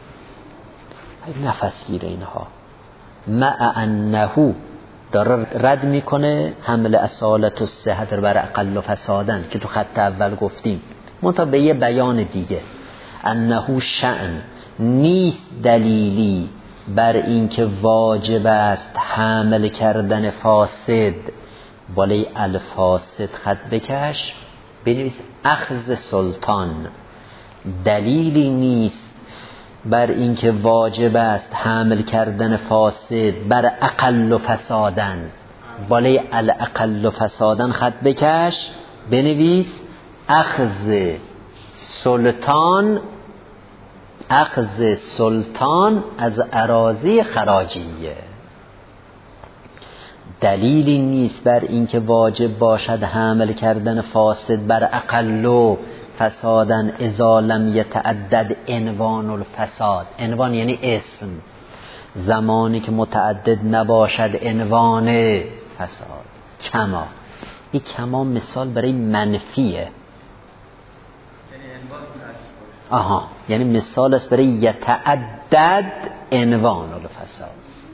نفس گیره اینها. مع انه داره رد میکنه حمل اصالت و صحت رو بر اقل و فسادن که تو خط اول گفتیم، منتها به یه بیان دیگه. انه شأن نیست دلیلی بر اینکه واجب است حمل کردن فاسد. بالای الفاسد خط بکش بنویس اخذ سلطان. دلیلی نیست بر اینکه واجب است حمل کردن فاسد بر اقل و فسادن. بالای الاقل و فسادن خط بکش بنویس اخذ سلطان. اخذ سلطان از اراضی خراجیه. دلیلی نیست بر اینکه واجب باشد حمل کردن فاسد بر اقل و فسادن اذا لم یتعدد عنوان الفساد. عنوان یعنی اسم، زمانی که متعدد نباشد عنوان فساد. کما، این کما مثال برای منفیه. آها، یعنی مثال است برای یتعدد عنوان الفساد.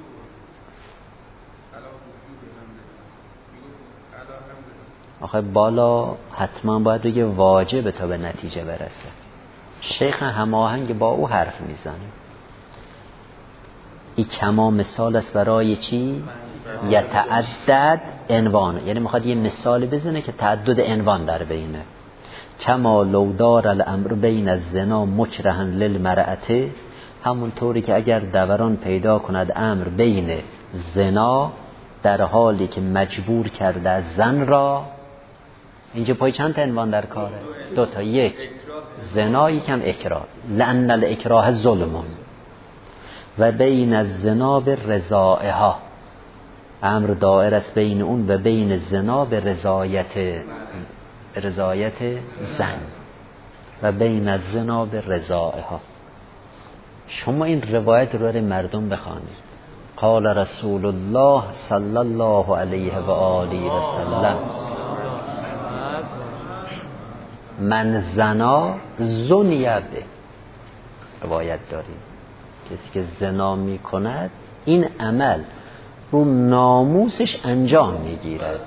آخه بالا حتما باید بگه واجب تا به نتیجه برسه. شیخ هماهنگ با او حرف میزنه. این کما مثال است برای چی؟ یتعدد عنوان، یعنی میخواد یه مثال بزنه که تعدد عنوان در بینه. کما لو دار الامر بین الزنا مکرها للمرأة، همون طوری که اگر دوران پیدا کند امر بین زنا در حالی که مجبور کرده از زن را. اینجا پای چند تا عنوان در کاره؟ دو تا. یک زنا، یکم اکراه. لأن الاکراه ظلم. و بین الزنا به رضائها، امر دائر است بین اون و بین زنا به رضایت رضایت زن و بین الزنا به رضائها. شما این روایت رو برای مردم بخوانید. قال رسول الله صلی الله علیه و آله و سلم من زنا زنی به. روایت داریم کسی که زنا می کند این عمل رو ناموسش انجام می گیرد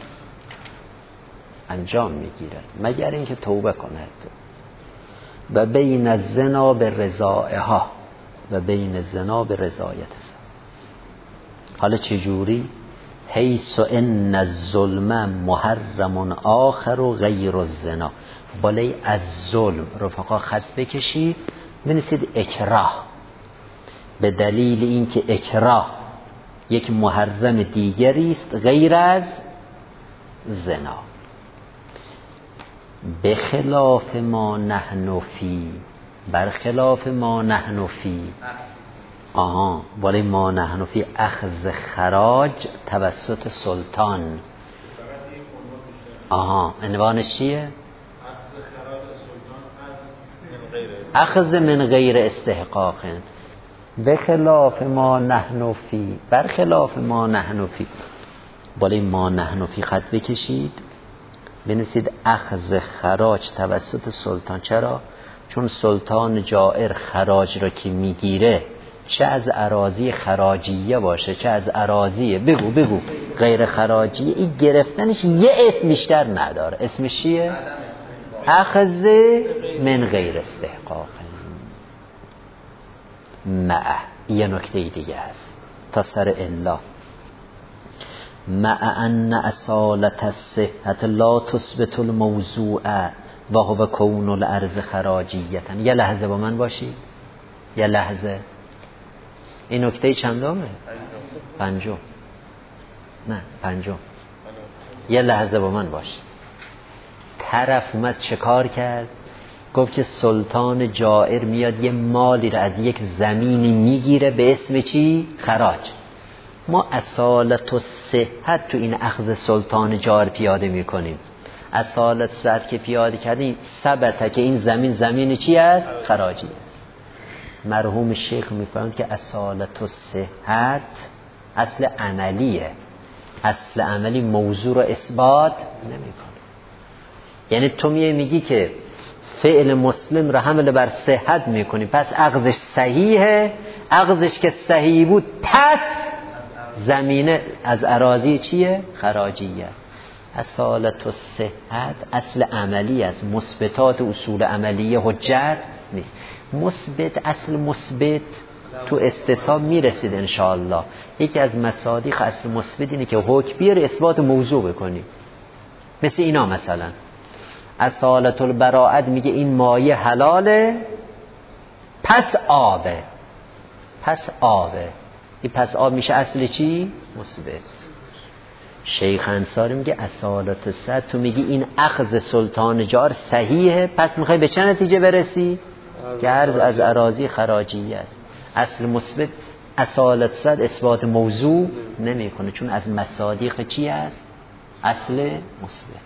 انجام می گیرد مگر اینکه توبه کند. و بین الزنا به رضائها، و بین زنا به رضایت زن. حالا چجوری؟ حیث ان الظلم محرم آخر و غیر الزنا. بالای از ظلم رفقا خط بکشید بنویسید اکراه، به دلیل اینکه اکراه یک محرم دیگری است غیر از زنا. به خلاف ما نحن فی، برخلاف ما نحن فی. آها، بالای ما نحن فی اخذ خراج توسط سلطان. آها، عنوانش چیه؟ اخذ من غیر استحقاق. به خلاف ما نحن فی، برخلاف ما نحن فی. بالای ما نحن فی خط بکشید بنویسید اخذ خراج توسط سلطان. چرا؟ چون سلطان جائر خراج را که میگیره چه از اراضی خراجیه باشه چه از اراضی بگو بگو غیر خراجیه، این گرفتنش یه اسم بیشتر نداره. اسمش چیه؟ اخذ من غیر استحقاق. مع یه نکته دیگه هست تا سر الا. مع ان اصالت الصحت لا تثبت الموضوع و هو کون الارض خراجیتا. یه لحظه با من باشی، یه لحظه. این نکته چندمه؟ پنجم. نه پنجم. یه لحظه با من باش. طرف اومد چه کار کرد؟ گفت که سلطان جائر میاد یه مالی رو از یک زمینی میگیره به اسم چی؟ خراج. ما اصالت و صحت تو این اخذ سلطان جائر پیاده میکنیم. اصالت صحت که پیاده کردیم ثبته که این زمین زمین چی است؟ خراجی است. مرحوم شیخ میفرماند که اصالت و صحت اصل عملیه. اصل عملی موضوع رو اثبات نمیکنه. یعنی تو میای میگی که فعل مسلم رو حمل بر صحت میکنی، پس عقدش صحیحه. عقدش که صحیح بود پس زمینه از اراضی چیه؟ خراجی است. اصالت و صحت اصل عملی است. مثبتات اصول عملیه حجت نیست. مثبت اصل مثبت تو استصحاب میرسید انشاءالله. یکی از مصادیق اصل مثبت اینه که حکم بیاره اثبات موضوع بکنی. مثل اینا مثلا اصالت البراءت میگه این مایه حلاله پس آبه، پس آبه. این پس آب میشه اصل چی؟ مثبت. شیخ انصاری میگه اصالت صد، تو میگی این اخذ سلطان جار صحیحه، پس میخوای به چه نتیجه برسی؟ گرز از اراضی خراجیت. اصل مثبت اصالت صد اثبات موضوع نمیکنه، چون از مصادیق چی است؟ اصل مثبت.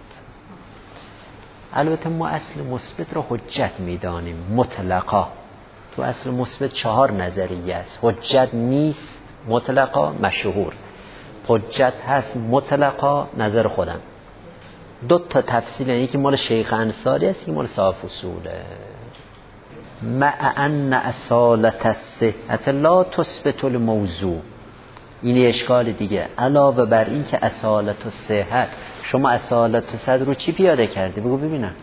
البته ما اصل مثبت رو حجت میدانیم مطلقا. تو اصل مثبت چهار نظریه است. حجت نیست مطلقا مشهور، حجت هست مطلقا نظر خودم. دو تا تفصیل، یکی مال شیخ انصاری است، یکی مال صاحب اصوله. مع ان اصالت الصحت لا تثبت الموضوع. این اشکال دیگه. علاوه بر این که اصالت الصحت، شما اصالت الصحت رو چی پیاده کردی؟ بگو ببینم.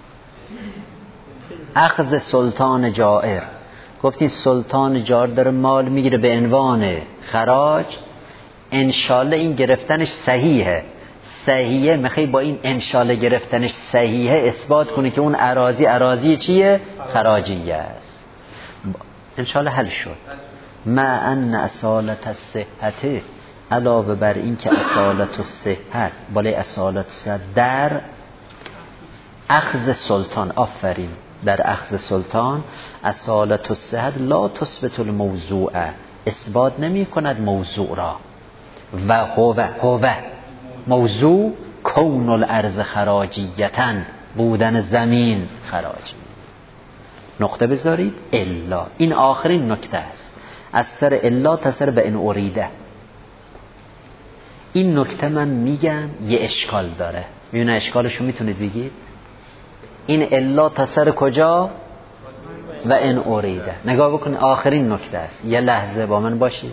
اخذ سلطان جائر. گفتی سلطان جائر داره مال میگیره به عنوان خراج، انشالله این گرفتنش صحیحه. صحیحه میخوای با این انشالله گرفتنش صحیحه اثبات کنی که اون اراضی اراضی چیه؟ خراجیه است. انشالله حل شد. مع ان اصالت الصحت، علاوه بر این که اصالت الصحت بالای اصالت الصحت در اخذ سلطان، آفرین، در اخذ سلطان اصالت الصحت لا تثبت الموضوع، اثبات نمی کند موضوع را. و هو هو موضوع کون الارض خراجیتا، بودن زمین خراجی. نقطه بذارید. الا، این آخرین نکته است. از سر الا تا سر به این اریده. این نکته من میگم یه اشکال داره. میونه اشکالشو میتونید بگید؟ این الا تا سر کجا؟ و این اریده. نگاه بکنید آخرین نکته است. یه لحظه با من باشید.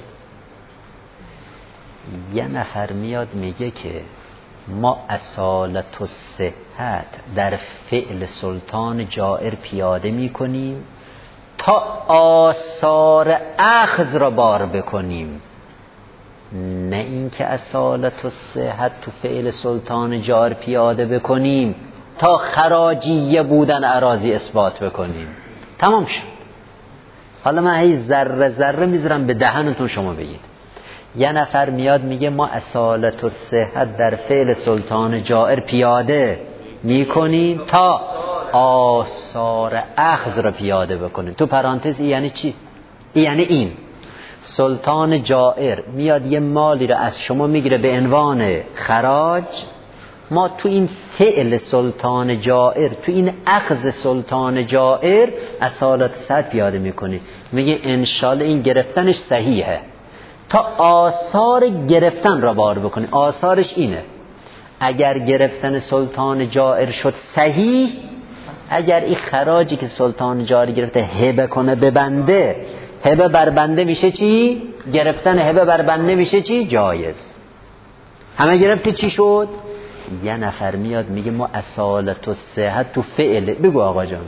یه نفر میاد میگه که ما اصالت الصحت در فعل سلطان جائر پیاده میکنیم تا آثار اخذ را بار بکنیم، نه اینکه اصالت الصحت تو فعل سلطان جائر پیاده بکنیم تا خراجیه بودن اراضی اثبات بکنیم. تمام شد. حالا من هی ذره ذره میذارم به دهنتون شما بگید. یه نفر میاد میگه ما اصالت الصحت در فعل سلطان جائر پیاده میکنیم تا آثار اخذ را پیاده بکنیم. تو پرانتز ای یعنی چی؟ ای یعنی این سلطان جائر میاد یه مالی را از شما میگیره به عنوان خراج، ما تو این فعل سلطان جائر، تو این اخذ سلطان جائر اصالت صحت پیاده میکنیم. میگه انشالله این گرفتنش صحیحه تا آثار گرفتن را بار بکنی. آثارش اینه: اگر گرفتن سلطان جائر شد صحیح، اگر این خراجی که سلطان جائر گرفته هبه کنه به بنده، هبه بر بنده میشه چی؟ گرفتن هبه بر بنده میشه چی؟ جایز. همه گرفته چی شد؟ یه نفر میاد میگه ما اصالت الصحت تو فعل. بگو آقا جان.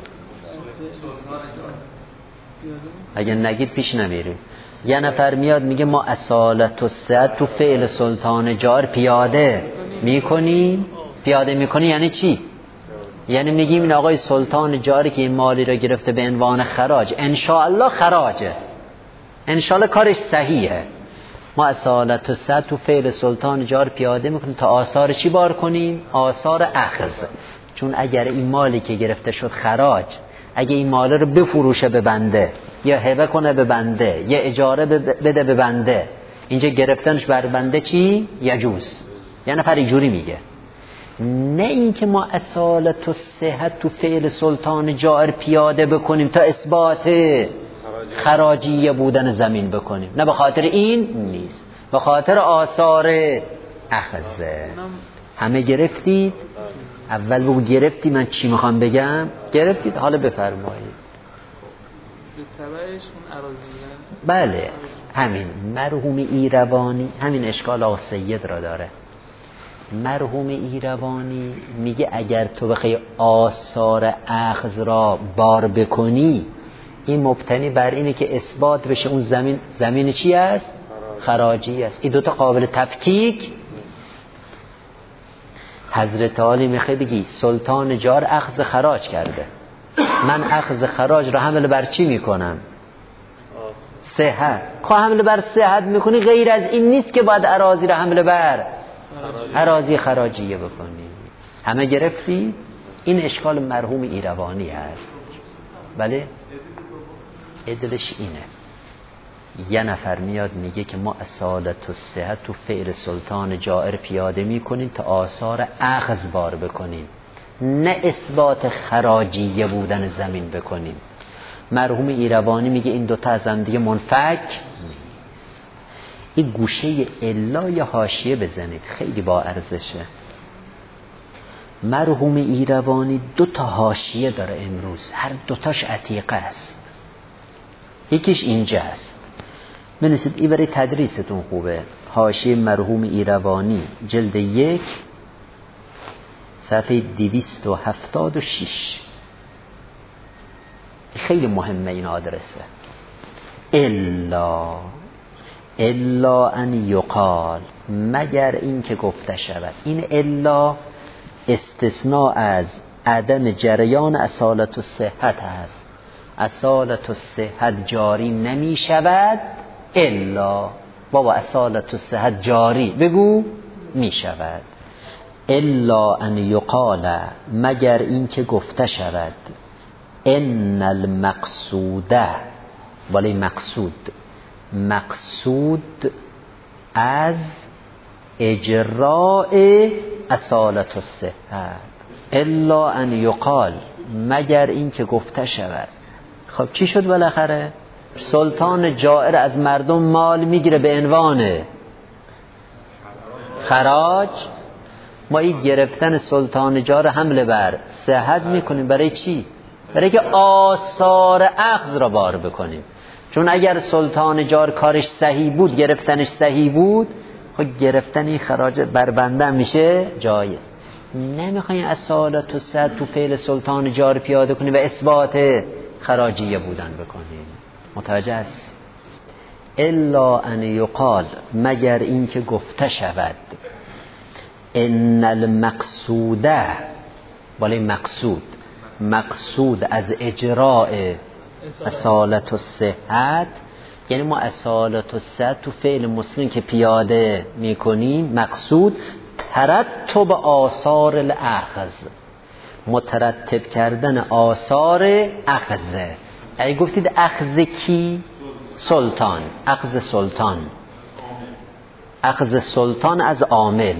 اگه نگید پیش نمیریم. یه نفر میاد میگه ما اصالت الصحت تو فعل سلطان جائر پیاده میکنیم. پیاده میکنی یعنی چی؟ یعنی میگیم این آقای سلطان جاری که این مالی را گرفته به عنوان خراج انشاءالله خراجه، انشاءالله کارش صحیحه. ما اصالت و صد تو فعل سلطان جار پیاده میکنیم تا آثار چی بار کنیم؟ آثار اخذ. چون اگر این مالی که گرفته شد خراج، اگه این مال رو بفروشه به بنده یا هبه کنه به بنده یا اجاره بده به بنده، اینجا گرفتنش بر بنده چی؟ یجوز. یه نفر اینجوری میگه. نه اینکه ما اصالت و صحت تو فعل سلطان جار پیاده بکنیم تا اثبات خراجیه بودن زمین بکنیم، نه به خاطر این نیست، به خاطر آثار اخذه. همه گرفتید؟ اول بگو گرفتی من چی میخوام بگم؟ گرفتید؟ حالا بفرمایید. به تبعش اون اراضی. بله همین مرحوم ایروانی همین اشکال آقا سید را داره. مرحوم ایروانی میگه اگر تو بخوای آثار اخذ را بار بکنی، این مبتنی بر اینه که اثبات بشه اون زمین زمین چی است؟ خراجی است. این دوتا قابل تفکیک. حضرت عالی میخوای بگی سلطان جار اخذ خراج کرده، من اخذ خراج را حمل بر چی میکنم؟ صحت. خب حمل بر صحت میکنی، غیر از این نیست که باید اراضی را حمل بر اراضی خراجیه بکنی. همه گرفتی؟ این اشکال مرحوم ایروانی هست. بله ادلش اینه، یه نفر میاد میگه که ما اصالت و صحت تو فعل سلطان جائر پیاده میکنیم تا آثار اخذ بار بکنیم، نه اثبات خراجیه بودن زمین بکنیم. مرحوم ایروانی میگه این دوتا از هم دیگه منفک نیست. این گوشه الا یا حاشیه بزنید، خیلی با ارزشه. مرحوم ایروانی دو تا حاشیه داره امروز، هر دوتاش عتیقه است. یکیش اینجا است، بنویسید این برای تدریستون خوبه. حاشیه مرحوم ایروانی جلد یک صفحه دویست و هفتاد و شش. خیلی مهمه این آدرسه. الا الا ان یقال، مگر این که گفته شود. این الا استثناء از عدم جریان اصالت و صحت هست. اصالت و صحت جاری نمی شود الا، بابا اصالت و صحت جاری بگو می شود. الا ان یقال، مگر این که گفته شود. ان المقصوده، ولی مقصود مقصود از اجراء اصالت و صحت. الا ان یقال، مگر این که گفته شود. خب چی شد بالاخره؟ سلطان جائر از مردم مال میگیره به عنوان خراج. ما این گرفتن سلطان جائر حمله بر صحت میکنیم برای چی؟ برای که آثار اخذ را بار بکنیم. چون اگر سلطان جار کارش صحیح بود، گرفتنش صحیح بود، خب گرفتن این خراج بر بنده میشه جایز. نمیخوایم اصالت و صد تو فعل سلطان جار پیاده کنیم و اثبات خراجیه بودن بکنیم. متوجه است؟ الا ان یقال، مگر این که گفته شود. ان المقصوده، ولی مقصود مقصود از اجراء اصالت و صحت، یعنی ما اصالت و صحت تو فعل مسلم که پیاده میکنیم، مقصود ترتب آثار الاخذ، مترتب کردن آثار اخذه. اگه گفتید اخذ کی؟ سلطان. اخذ سلطان اخذ سلطان از عامل.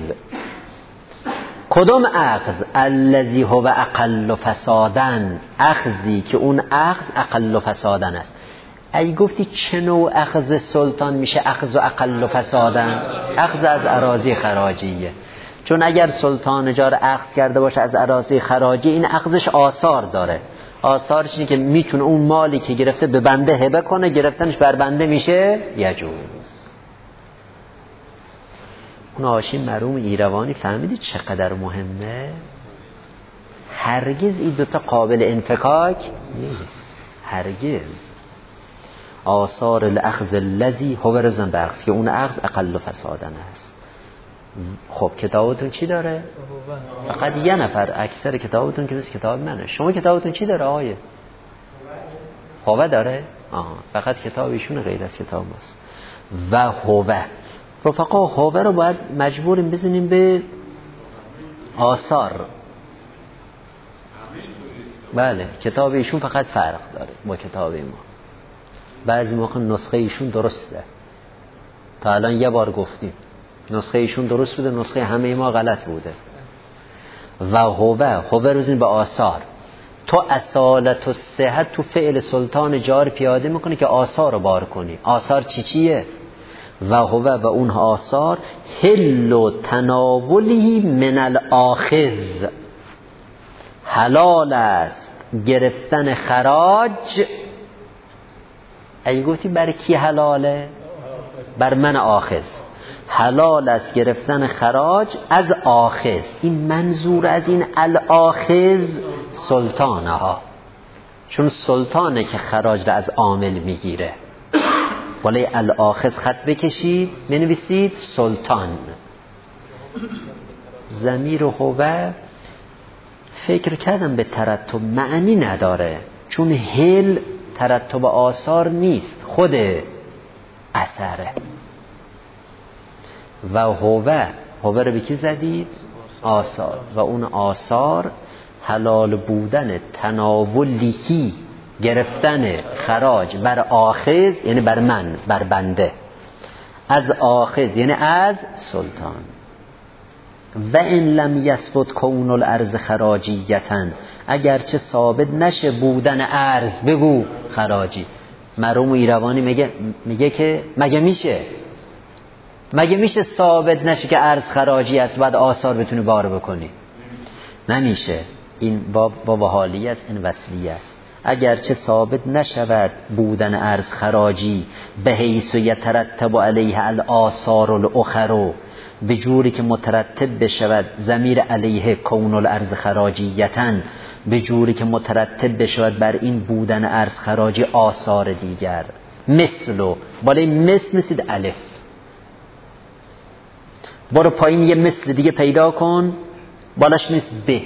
کدوم اخذ؟ الذی هو اقل فسادن، اخذی که اون اخذ اقل فسادن است. اگه گفتی چه نوع اخذ سلطان میشه اخذ و اقل فسادن؟ اخذ از اراضی خراجیه. چون اگر سلطان جار اخذ کرده باشه از اراضی خراجی، این اخذش آثار داره. آثارش اینه که میتونه اون مالی که گرفته به بنده هبه کنه، گرفتنش بر بنده میشه یجوز. اون حاشیه مرحوم ایروانی فهمیدید چقدر مهمه؟ هرگز این دوتا قابل انفکاک نیست، هرگز. آثار الاخذ الذی هو رزن بخص، که اون اخذ اقل فسادن است. خب کتابتون چی داره؟ فقط یه نفر، اکثر کتابتون که مثل کتاب منه. شما کتابتون چی داره آقای؟ هوه داره؟ آه. فقط کتاب ایشون غیر از کتاب ماست. و هوه رفقا، هوه رو باید مجبوریم بزنیم به آثار. بله کتاب ایشون فقط فرق داره با کتاب ما. بعضی موقع نسخه ایشون درسته، تا الان یه بار گفتیم نسخه ایشون درست بوده، نسخه همه ما غلط بوده. و هوه هوه رو بزنیم به آثار. تو اصالت و صحت تو فعل سلطان جار پیاده میکنی که آثار رو بار کنی. آثار چی چیه؟ و هوه و اون آثار حل و تناولی من الاخذ، حلال است گرفتن خراج. اگه گفتی بر کی حلاله؟ بر من آخذ. حلال است گرفتن خراج از آخذ. این منظور از این الاخذ سلطانه ها، چون سلطانه که خراج را از عامل میگیره. بالای الاخذ خط بکشید بنویسید سلطان. ضمیر هوه فکر کردم به ترتب معنی نداره، چون هل ترتب آثار نیست، خود اثره. و هوه هوه رو به کی زدید؟ آثار. و اون آثار حلال بودن تناولی، گرفتن خراج بر آخذ یعنی بر من، بر بنده، از آخذ یعنی از سلطان. و ان لم یثبت کون الارض خراجیتن، اگرچه ثابت نشه بودن ارز، بگو خراجی. مرحوم ایروانی میگه میگه که مگه میشه مگه میشه ثابت نشه که ارز خراجی است بعد آثار بتونی بار بکنی؟ نمیشه. این با با وحالی است، این وصلی است. اگرچه ثابت نشود بودن ارز خراجی به حیث یترتب علیه الاثار الاخر، به جوری که مترتب بشود ضمیر علیه کون الارض خراجیتن، به جوری که مترتب بشود بر این بودن ارز خراجی آثار دیگر. مثل بالای مثل مثل الف، برو پایین یه مثل دیگه پیدا کن، بالاش مثل ب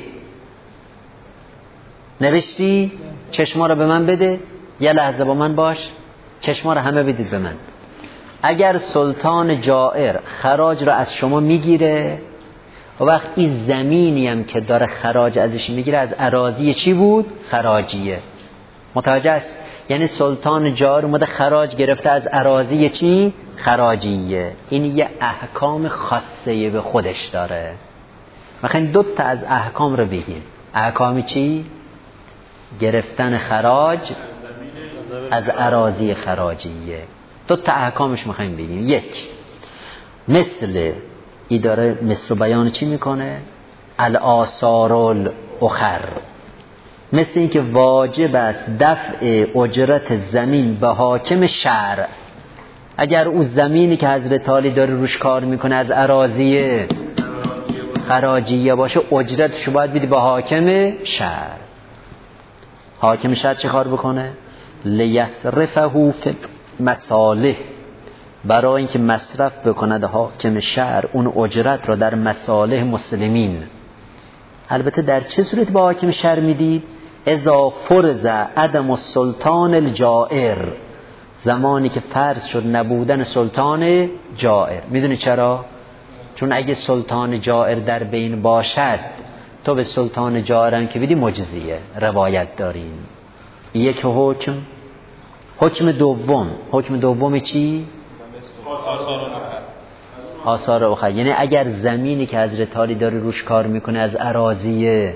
نوشتی. چشما رو به من بده، یه لحظه با من باش، چشما رو همه بدید به من. اگر سلطان جائر خراج رو از شما میگیره، و وقت این زمینی هم که داره خراج ازش میگیره از اراضی چی بود؟ خراجیه. متوجه است؟ یعنی سلطان جائر اومده خراج گرفته از اراضی چی؟ خراجیه. این یه احکام خاصه به خودش داره. مثلا دو تا از احکام رو بگیم. احکام چی؟ گرفتن خراج از اراضی خراجیه. دو تا احکامش میخوایم بگیم. یک، مثل ای داره مثل بیان چی میکنه؟ الاثار الاخر، مثل این که واجب است دفع اجرت زمین به حاکم شرع. اگر اون زمینی که حضرت علی داره روش کار میکنه از اراضی خراجیه باشه، اجرتشو باید بدی به حاکم شرع. حاکم شرع چه کار بکنه؟ لیصرفه فی مصالح، برای اینکه مصرف بکند حاکم شهر اون اجرت را در مصالح مسلمین. البته در چه صورت با حاکم شهر میدید؟ اذا فرض عدم السلطان الجائر، زمانی که فرض شد نبودن سلطان جائر. میدونی چرا؟ چون اگه سلطان جائر در بین باشد، تو به سلطان جائر هم که بدی مجزیه. روایت داریم. یک حکم. حکم دوم، حکم دوم چی؟ آثار اخر. یعنی اگر زمینی که حضرت علی داره روش کار میکنه از اراضی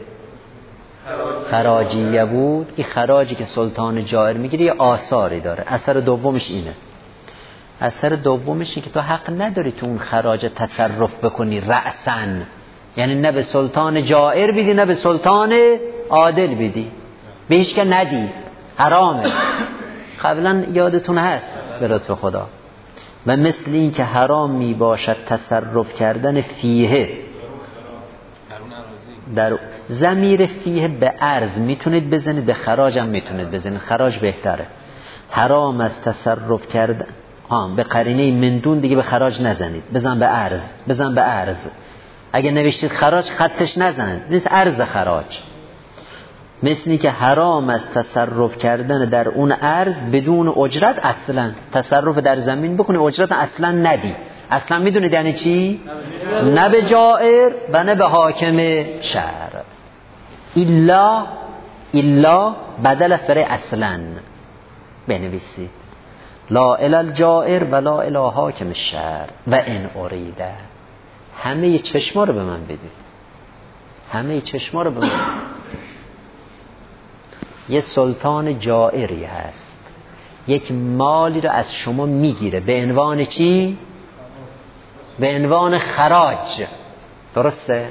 خراجیه بود، این خراجی که سلطان جائر میگیره یه آثاری داره. اثر دومش اینه. اثر دومش اینه که تو حق نداری تو اون خراج تصرف بکنی رأسن، یعنی نه به سلطان جائر بدی نه به سلطان عادل بدی، به هیچ که ندی، حرامه. قبلا یادتون هست به لطف خدا. و مثل این که حرام می باشد تصرف کردن فیه، در ضمیر فیه به ارز میتونید بزنید، به خراج هم میتونید بزنید، خراج بهتره. حرام از تصرف کردن، ها به قرینه مندون دیگه به خراج نزنید، بزن به ارز، بزن به ارز. اگه نوشتید خراج خطش نزنید، نیست ارز خراج. مثل این که حرام است تصرف کردن در اون ارز بدون اجرت اصلا. تصرف در زمین بکنی اجرت اصلا ندی. اصلا میدونید یعنی چی؟ نه به جائر و نه به حاکم شهر. الا الا بدل است برای اصلا. بنویسید لا الی الجائر و لا الی حاکم الشهر و ان اریده. همه چشما رو به من بدید، همه چشما رو به من. یه سلطان جائری هست، یک مالی رو از شما میگیره به عنوان چی؟ به عنوان خراج. درسته؟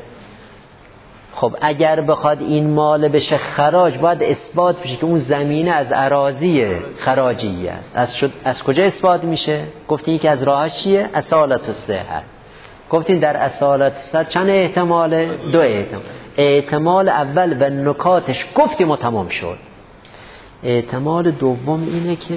خب اگر بخواد این مال بشه خراج، باید اثبات بشه که اون زمینه از اراضی خراجی است. از, شد... از کجا اثبات میشه؟ گفتین که از راه چیه؟ اصالت الصحت. گفتین در اصالت الصحت چند احتماله؟ دو احتمال. احتمال اول و نکاتش گفتیم و تمام شد. احتمال دوم اینه که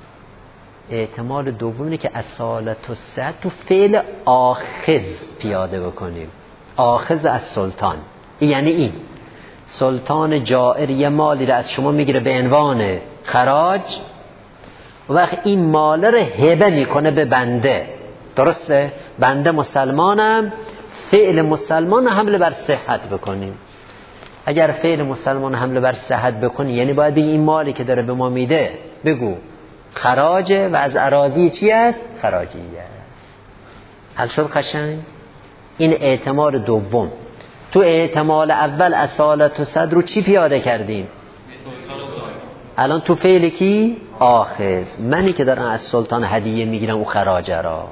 احتمال دوم اینه که اصالت الصحت تو فعل آخذ پیاده بکنیم. آخذ از سلطان، یعنی این سلطان جائر یه مالی رو از شما میگیره به عنوان خراج، و وقت این مال رو هبه میکنه به بنده. درسته؟ بنده مسلمانم، فعل مسلمان حمله بر صحت بکنیم. اگر فعل مسلمان حمله بر صحت بکنی، یعنی باید بگی این مالی که داره به ما میده بگو خراجه و از اراضی چی است؟ خراجیه است. حل شد قشنگ؟ این احتمال دوم. تو احتمال اول اصالت و صد رو چی پیاده کردیم؟ الان تو فعل کی؟ آخذ. منی که دارم از سلطان هدیه میگیرم او خراجه را.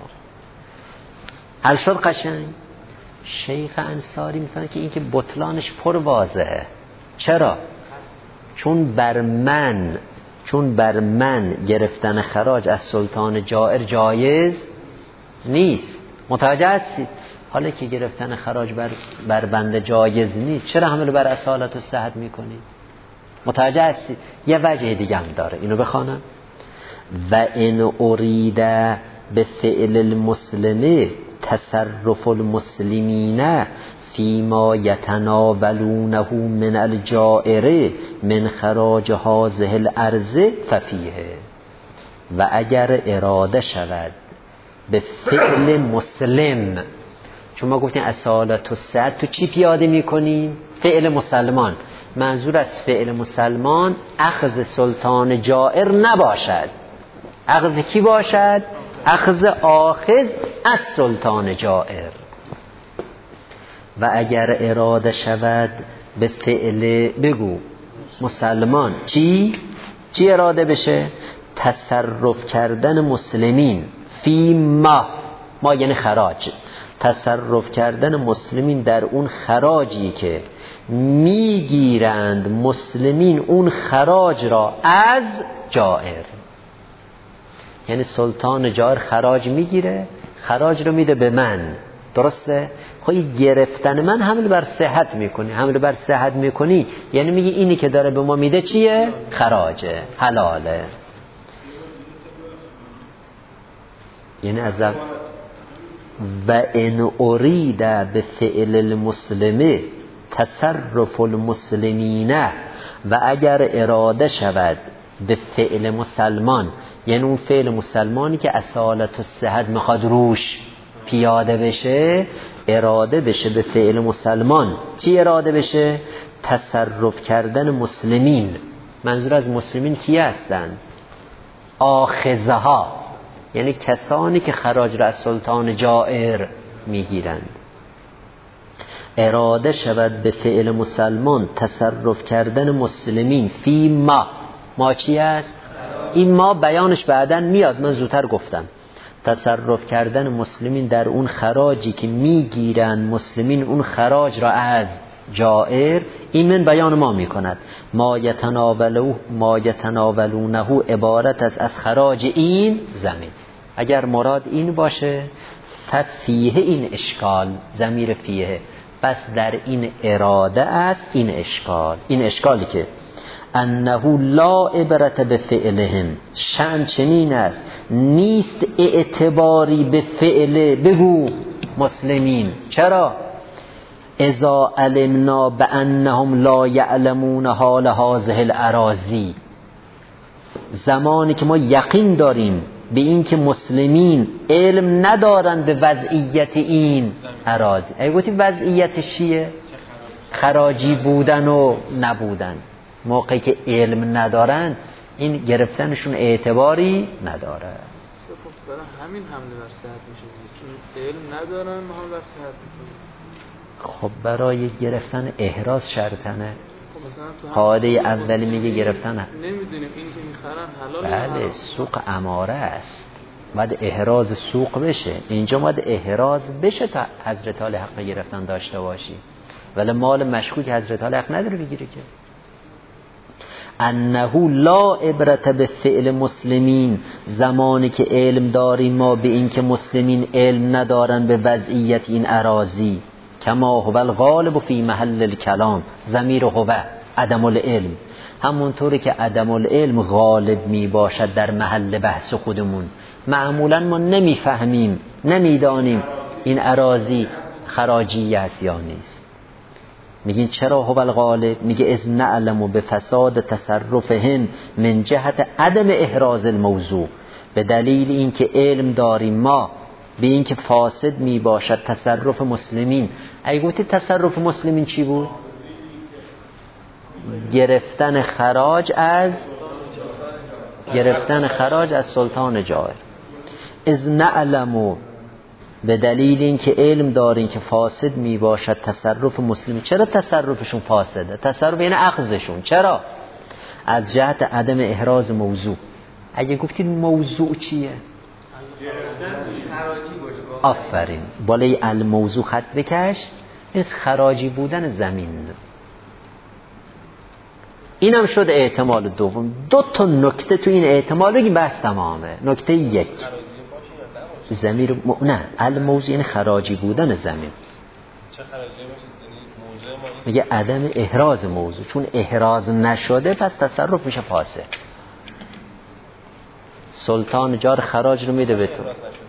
حل شد قشنگ؟ شیخ انصاری میفهمه که این که بطلانش پر واضحه. چرا؟ چون بر من چون بر من گرفتن خراج از سلطان جائر جایز نیست. متوجه هستید؟ حالا که گرفتن خراج بر, بر بنده جایز نیست، چرا حمل بر اصالت و صحت میکنید؟ متوجه هستید؟ یه وجه دیگه هم داره، اینو بخوانم. و ان ارید به فعل المسلمه تصرف المسلمین فیما یتناولونه من الجائر من خراج هذه الارض ففیه. و اگر اراده شود به فعل مسلم، چون ما گفتیم اصالت و صحت تو چی پیاده میکنیم؟ فعل مسلمان. منظور از فعل مسلمان اخذ سلطان جائر نباشد. اخذ کی باشد؟ اخذ آخذ از سلطان جائر. و اگر اراده شود به فعل بگو مسلمان، چی؟ چی اراده بشه؟ تصرف کردن مسلمین فی ما ما یعنی خراج، تصرف کردن مسلمین در اون خراجی که میگیرند مسلمین اون خراج را از جائر. یعنی سلطان جائر خراج میگیره، خراج رو میده به من. درسته؟ خب گرفتن من حمل بر صحت میکنی. حمل بر صحت میکنی یعنی میگی اینی که داره به ما میده چیه؟ خراجه، حلاله. یعنی از و ان ارید به فعل المسلمه تصرف المسلمین، و اگر اراده شود به فعل مسلمان، یعنی اون فعل مسلمانی که اصالت و صحت میخواد روش پیاده بشه، اراده بشه به فعل مسلمان. چی اراده بشه؟ تصرف کردن مسلمین. منظور از مسلمین کی هستن؟ آخذها، یعنی کسانی که خراج را از سلطان جائر میگیرند. اراده شود به فعل مسلمان تصرف کردن مسلمین فی ما. ما چی است؟ این ما بیانش بعدن میاد، من زودتر گفتم. تصرف کردن مسلمین در اون خراجی که میگیرند مسلمین اون خراج را از جائر. این من بیان ما میکند ما یتناولو ما یتناولونه عبارت از از خراج این زمین. اگر مراد این باشه ففیه این اشکال، ضمیر فیه، بس در این اراده است این اشکال. این اشکالی که انه لا عبرت به فعلهم، شأن چنین است نیست اعتباری به فعل بگو مسلمین. چرا؟ اذا علمنا بانهم لا یعلمون حال هذه الاراضی، زمانی که ما یقین داریم به این که مسلمین علم ندارن به وضعیت این اراضی. اگه گفتیم وضعیتش چیه؟ خراجی بودن و نبودن. موقعی که علم ندارن این گرفتنشون اعتباری نداره. برای همین حمله بر صحت میشه، چون علم ندارن ما هم بر صحت میکنیم. خب برای گرفتن احراز شرطنه. قاعده اولی میگه گرفتن نمیدونیم این که میخرن حلال. بله سوق اماره است، باید احراز سوق بشه. اینجا باید احراز بشه تا حضرت علی حق گرفتن داشته باشی، ولی مال مشکوک حضرت علی حق نداره بگیره که. انه لا عبرت به فعل مسلمین، زمانی که علم داریم ما به این که مسلمین علم ندارن به وضعیت این اراضی. کما هو الغالب فی محل الکلام، ضمیر هو عدم العلم، همونطوری که عدم العلم غالب می باشد در محل بحث خودمون. معمولا ما نمیفهمیم نمیدانیم این اراضی خراجی است یا نیست. میگین چرا هو الغالب؟ میگه اذ نعلم به فساد تصرفهم من جهت عدم احراز الموضوع، به دلیل اینکه علم داریم ما به اینکه فاسد می باشد تصرف مسلمین. اگه گفتی تصرف مسلمین چی بود؟ گرفتن خراج از گرفتن خراج از سلطان جائر. اذ نعلم، به دلیل اینکه علم دارین که فاسد می باشد تصرف مسلمین. چرا تصرفشون فاسده؟ تصرف یعنی اخذشون. چرا؟ از جهت عدم احراز موضوع. اگه گفتید موضوع چیه؟ آفرین، بالای الموضوع خط بکش، این خراجی بودن زمین. اینم شد احتمال دوم. دو تا نکته تو این احتمال بگیم بس تمامه. نکته یک، زمیر م... نه الموضوع یعنی خراجی بودن زمین. چه خراجی باشه؟ میگه عدم احراز موضوع، چون احراز نشده پس تصرف میشه فاسد. سلطان جار خراج رو میده به تو.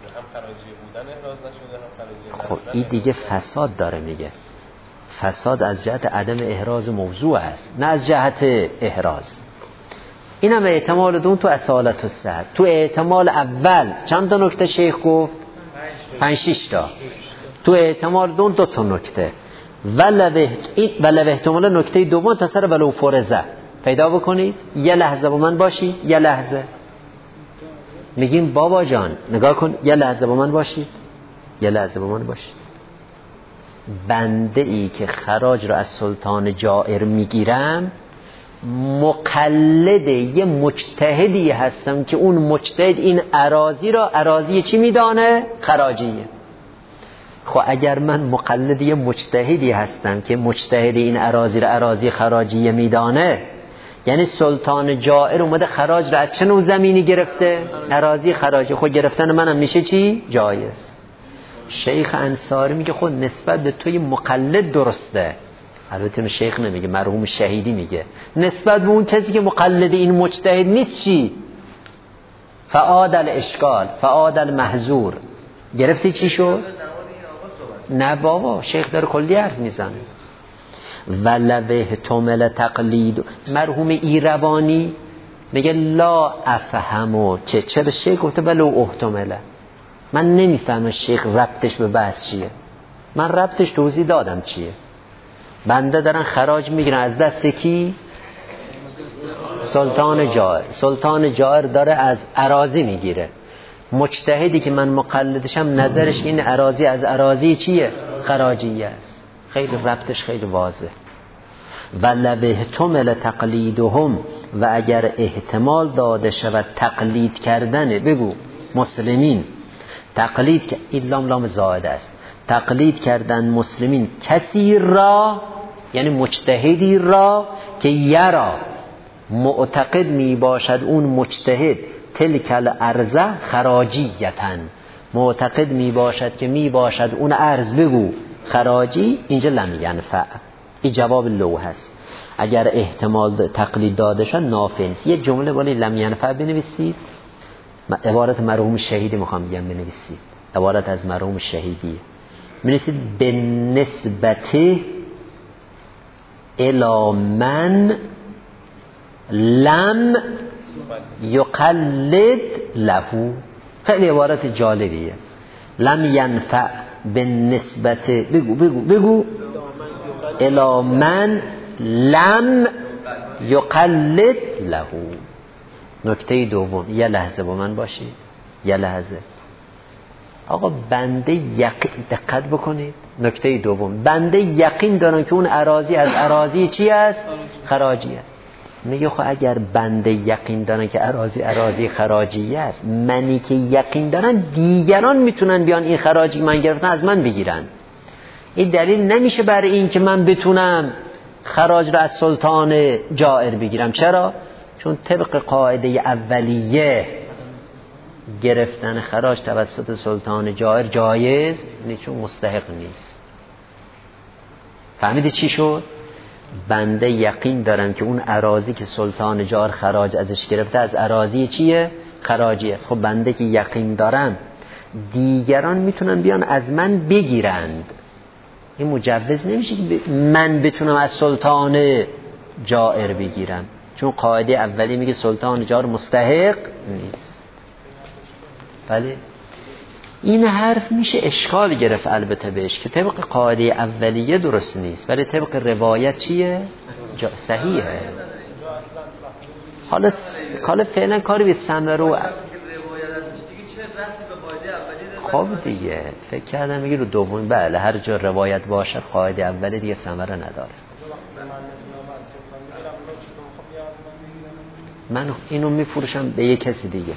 خب این دیگه فساد داره. میگه فساد از جهت عدم احراز موضوع است، نه از جهت احراز. این هم احتمال دوم تو اصالت و صحت. تو احتمال اول چند تا نکته شیخ گفت؟ پنج شش تا. تو احتمال دوم دو تا نکته. ولو احتمال نکته دوم تصر ولو فرزه پیدا بکنید. یه لحظه با من باشی، یه لحظه. میگیم بابا جان نگاه کن، یه لحظه با من باشید، یه لحظه با من باشید. بنده ای که خراج رو از سلطان جائر میگیرم، مقلد یه مجتهدی هستم که اون مجتهد این اراضی را اراضی چی میدانه؟ خراجیه. خب اگر من مقلد یه مجتهدی هستم که مجتهد این اراضی را اراضی خراجیه میدانه، یعنی سلطان جائر اومده خراج را از چه نوع زمینی گرفته؟ اراضی خراجی. خود گرفتن منم میشه چی؟ جایز. شیخ انصاری میگه خود نسبت به توی مقلد درسته. البته شیخ نمیگه، مرحوم شهیدی میگه نسبت به اون کسی که مقلد این مجتهد نیست چی؟ فعاد الاشکال، فعاد المحظور. گرفتی چی شد؟ نه بابا، شیخ داره کلی حرف میزنه. ولو احتمال تقلید. مرحوم ایروانی میگه لا افهمو که چرا شیخ گفته ولو احتماله. من نمیفهمم شیخ ربطش به بحث چیه. من ربطش توضیح دادم چیه. بنده دارن خراج میگیرن از دست کی؟ سلطان جائر. سلطان جائر داره از اراضی میگیره. مجتهدی که من مقلدشم نظرش این اراضی از اراضی چیه؟ خراجیه است. خیلی ربطش خیلی واضح. ولو احتمال تقلیدهم، و اگر احتمال داده شود تقلید کردن بگو مسلمین، تقلید که این لام لام زائد است، تقلید کردن مسلمین کسی را، یعنی مجتهدی را که یرا معتقد می باشد اون مجتهد تلک الارض خراجیتن، معتقد می باشد که می باشد اون ارز بگو خراجی، اینجا لم ینفع. این جواب لو هست. اگر احتمال تقلید داده شد نافع نیست. یه جمله ولی لم ینفع بنویسید، عبارت مرحوم شهیدی میخوام بگم بنویسید، عبارت از مرحوم شهیدی بنویسید به نسبت الی من لم یقلد له. خیلی عبارت جالبیه. لم ینفع به نسبت بگو بگو بگو الی من لم یقلد له. نکته دوم، یه لحظه با من باشید، یه لحظه آقا. بنده یقین، دقت بکنید، نکته دوم، بنده یقین دارن که اون اراضی از اراضی چی است؟ خراجی است. میگه خب اگر بنده یقین دارن که اراضی اراضی خراجی است، منی که یقین دارن دیگران میتونن بیان این خراجی من گرفتن از من بگیرن. این دلیل نمیشه برای این که من بتونم خراج را از سلطان جائر بگیرم. چرا؟ چون طبق قاعده اولیه گرفتن خراج توسط سلطان جائر جایز نیست، چون مستحق نیست. فهمیدی چی شد؟ بنده یقین دارم که اون اراضی که سلطان جائر خراج ازش گرفته از اراضی چیه؟ خراجی است. خب بنده که یقین دارم دیگران میتونن بیان از من بگیرند. این مجوز نمیشه که من بتونم از سلطان جائر بگیرم، چون قاعده اولی میگه سلطان جائر مستحق نیست. بله این حرف میشه اشکال گرفت البته بهش که طبق قاعده اولیه درست نیست، ولی طبق روایت چیه؟ صحیحه. حالا حالا فعلا کاری به ثمره. خب دیگه فکر کردم میگه رو دوم. بله هر جا روایت باشد قاعده اولی دیگه ثمره نداره. من اینو میفروشم به یک کسی دیگه.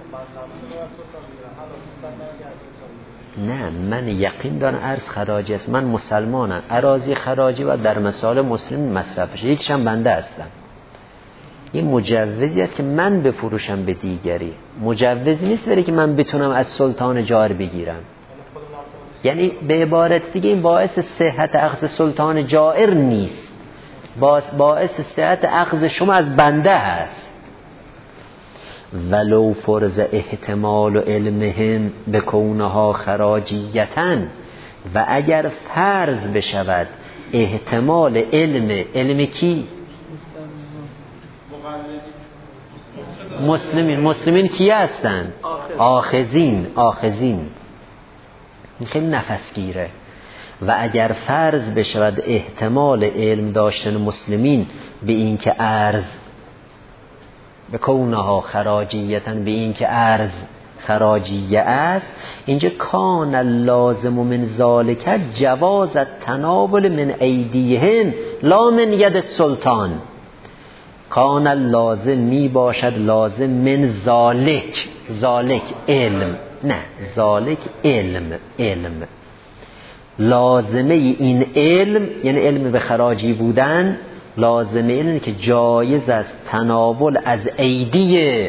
نه من یقین دارم ارز خراجی است، من مسلمانم، اراضی خراجی و در مسائل مسلم مصرف بشه، یکیشم بنده هستم. این مجوزی است که من بفروشم به دیگری، مجوز نیست برای که من بتونم از سلطان جائر بگیرم. یعنی به عبارت دیگه این باعث صحت اخذ سلطان جائر نیست، باعث صحت اخذ شما از بنده هست. ولو فرض احتمال و علمهم به کونها خراجیتن، و اگر فرض بشود احتمال علم، علم کی؟ مسلمین. مسلمین کی هستن؟ آخذین. آخذین خیلی نفسگیره. و اگر فرض بشود احتمال علم داشتن مسلمین به این که ارز به کونها خراجیتن، به این که ارز خراجیه است، اینجا کان لازم من ذالک جواز التناول من ایدیهم لا من ید سلطان. کان لازم می باشد، لازم من ذالک، ذالک علم، نه ذالک علم، علم لازمه این علم یعنی علم به خراجی بودن، لازمه اینه که جایز است تناول از ایدی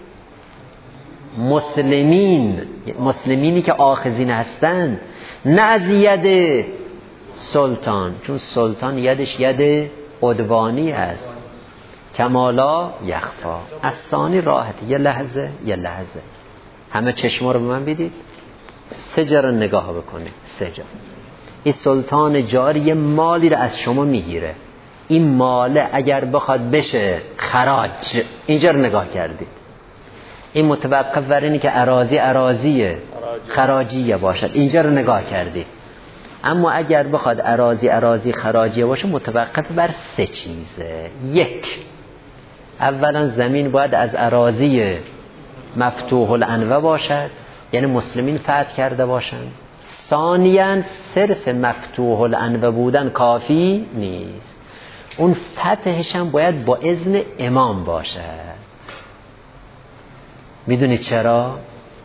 مسلمین، مسلمینی که آخذین هستند، نه از ید سلطان، چون سلطان یدش ید عدوانی است. کمالا یخفا. از ثانی راحتی. یه لحظه یه لحظه همه چشما رو به من بدید، سه جا رو نگاه بکنید. سه جا. این سلطان جائر یه مالی رو از شما میگیره، این ماله اگر بخواد بشه خراج، اینجا رو نگاه کردید، این متوقف بر اینه که اراضی اراضیه خراجیه باشد، اینجا رو نگاه کردید. اما اگر بخواد اراضی اراضی خراجیه باشه متوقف بر سه چیزه. یک، اولا زمین باید از اراضی مفتوح الانوه باشد، یعنی مسلمین فتح کرده باشند. ثانیاً صرف مفتوح الانوه بودن کافی نیست، اون فتحش هم باید با اذن امام باشه. میدونید چرا؟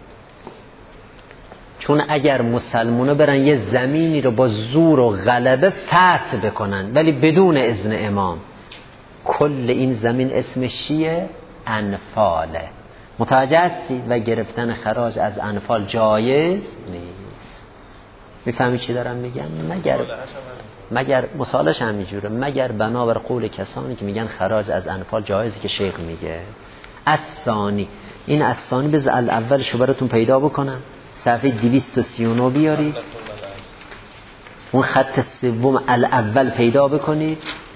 چون اگر مسلمونا برن یه زمینی رو با زور و غلبه فتح بکنن ولی بدون اذن امام، کل این زمین اسمش چیه؟ انفاله. متوجه هستی؟ و گرفتن خراج از انفال جایز نیست. میفهمی چی دارم میگم؟ نگر مگر مثالش همینجوره، مگر بنابر قول کسانی که میگن خراج از انفال جایزی که شیخ میگه. از ثانی، این از ثانی بز الاولشو براتون پیدا بکنم، صفحه دویست و سی و نه بیارید، اون خط سوم الاول پیدا بکنید.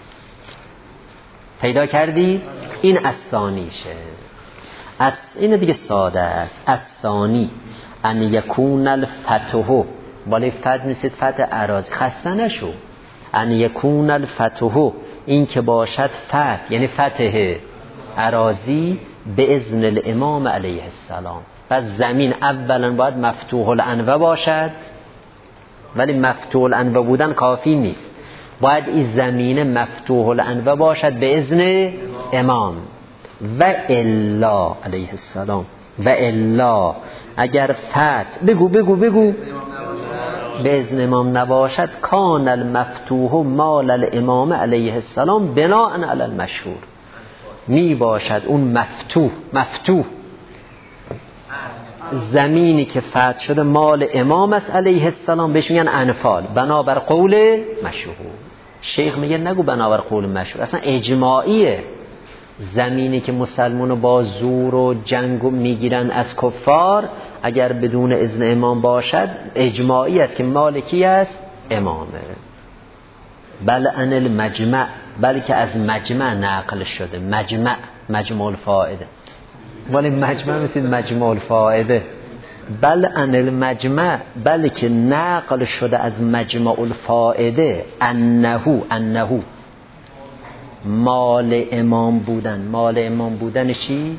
پیدا کردید؟ این از ثانیشه. از این دیگه ساده است. از ثانی ان یکون الفتح، بالای فتح میسید فتح اراضی، خسته نشو. ان یکون الفتح، این که باشد فتح یعنی فتح اراضی به اذن الامام علیه السلام. پس زمین اولا باید مفتوح الانوه باشد، ولی مفتوح الانوه بودن کافی نیست، باید این زمینه مفتوح الانوه باشد به اذن امام. و الا علیه السلام، و الا اگر فتح بگو بگو بگو به اذن امام نباشد، کان المفتوح مال الامام علیه السلام بناء علی المشهور، می باشد اون مفتوح مفتوح زمینی که فتح شده مال امام است علیه السلام، بهش میگن انفال بنابر قول مشهور. شیخ میگه نگو بنابر قول مشهور، اصلا اجماعیه. زمینی که مسلمانو با زور و جنگ میگیرن از کفار، اگر بدون اذن امام باشد اجماعی است که مالکی است امامه. بل ان المجمع، بلکه از مجمع نقل شده. مجمع مجموع الفائده، ولی مجمع مثل مجموع الفائده. بل ان المجمع، بلکه نقل شده از مجمع الفائده، انه انه مال امام بودن. مال امام بودن چی؟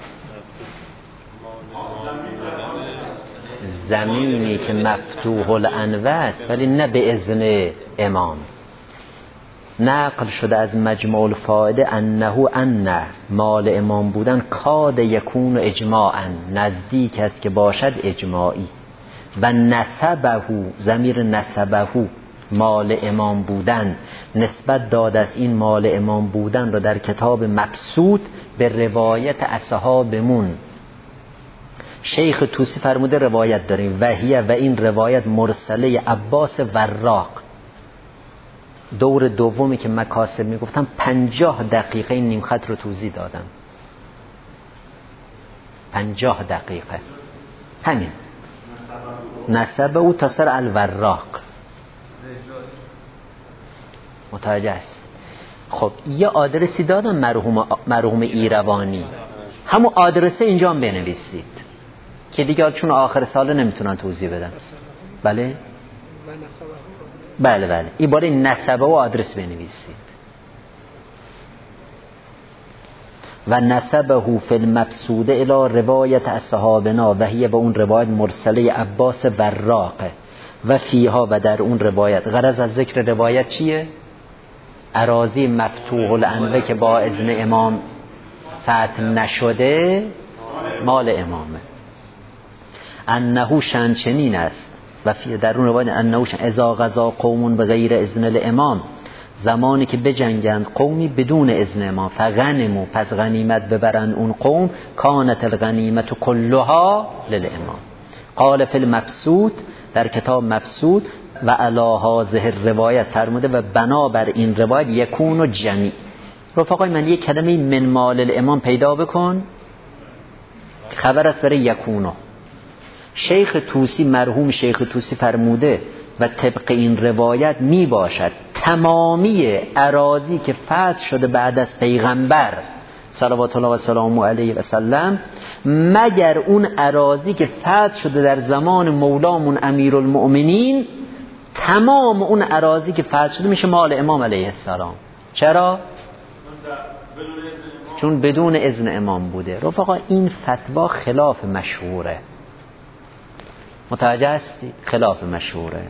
زمینی که مفتوح الانوه است ولی نه به اذن امام. نقل شده از مجموع الفائده انه ان مال امام بودن کاد یکون اجماعا، نزدیک است که باشد اجماعی. و نسبه، ضمیر نسبه مال امام بودن، نسبت داد از این مال امام بودن رو در کتاب مبسوط به روایت اصحابمون. شیخ طوسی فرموده روایت داریم، وحیه و این روایت مرسله عباس وراق. دور دومی که مکاسب میگفتم پنجاه دقیقه این نیم خط رو توضیح دادم. پنجاه دقیقه همین نسبه او تا سر الوراق. متوجه است؟ خب یه آدرسی دادم مرحوم مرحوم ایروانی، همون آدرسه اینجا هم بنویسید که دیگه چون آخر سال نمیتونن توضیح بدن. بله بله بله این باره نسبه و آدرس بنویسید. و نسبه فی المبسوده الی روایت اصحابنا و هی، به اون روایت مرسله عباس وراقه. و فیها، و در اون روایت. غرض از ذکر روایت چیه؟ اراضی مفتوح الانوه که با اذن امام فتح نشده مال امامه. انه شان چنین است، و فی در اون روایت انه شان اذا غزا قوم بغیر اذن الامام، زمانی که بجنگند قومی بدون اذن امام، فغنموا، پس غنیمت ببرند اون قوم، کانت الغنیمت کلها للامام. قال فی المبسوط، در کتاب مبسوط، و علی هذه الروایت فرموده و بنابر این روایت یکون و جمیع. رفقای من یک کلمه من مال الامام پیدا بکن، خبر است برای یکونو. شیخ طوسی، مرحوم شیخ طوسی فرموده و طبق این روایت می باشد تمامی اراضی که فتح شده بعد از پیغمبر صلوات الله و سلامه علیه و سلم، مگر اون اراضی که فتح شده در زمان مولامون امیرالمؤمنین، تمام اون اراضی که فتح شده میشه مال امام علیه السلام. چرا؟ چون بدون اذن امام بوده. رفقا این فتوا خلاف مشهوره. متوجه هستی؟ خلاف مشهوره.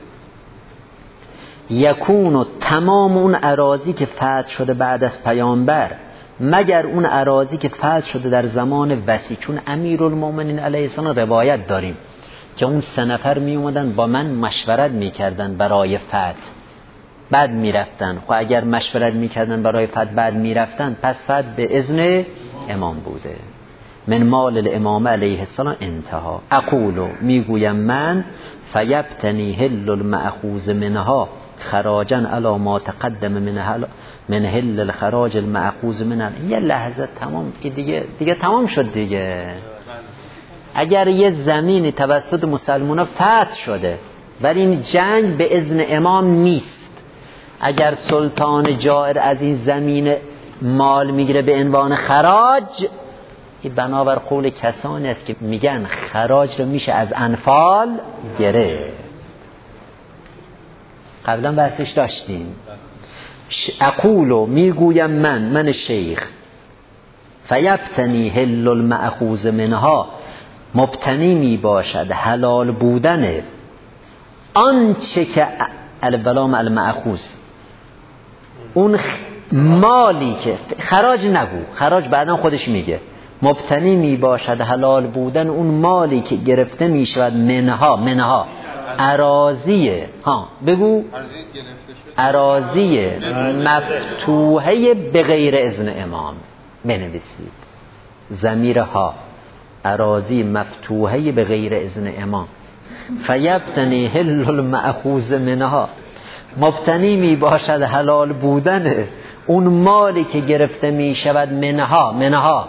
یکون تمام اون اراضی که فتح شده بعد از پیامبر، مگر اون اراضی که فتح شده در زمان وسیع. چون امیرالمومنین علیه السلام روایت داریم که اون سه نفر می اومدن با من مشورت می کردن برای فتح، بعد می رفتن. خب اگر مشورت می کردن برای فتح بعد می رفتن، پس فتح به اذن امام بوده. من مال الامام علیه السلام انتها. اقولو میگویم من فیبتنی هل المأخوذ منها خراجا علی ما تقدم من هل من هل الخراج المأخوذ منها. یه لحظه تمام دیگه دیگه تمام شد دیگه. اگر یه زمینی توسط مسلمونا فتح شده ولی این جنگ به اذن امام نیست، اگر سلطان جائر از این زمین مال میگیره به عنوان خراج، این بنابر قول کسانی است که میگن خراج رو میشه از انفال گرفت. قبلا بحثش داشتیم. اقولو میگویم من من شیخ فیبتنی هل المأخوذ منها، مبتنی می باشد حلال بودن آنچه که البلام المأخوذ، اون مالی که خراج نگو، خراج بعدا خودش میگه، مبتنی می باشد حلال بودن اون مالی که گرفته می شود منها منها اراضیه ها بگو اراضیه مفتوحه به غیر اذن امام بنویسید ضمیرها اراضی مفتوحه به غیر اذن امام. فیبتنی هل المأخوذ منها، مبتنی می باشد حلال بودن اون مالی که گرفته می شود منها منها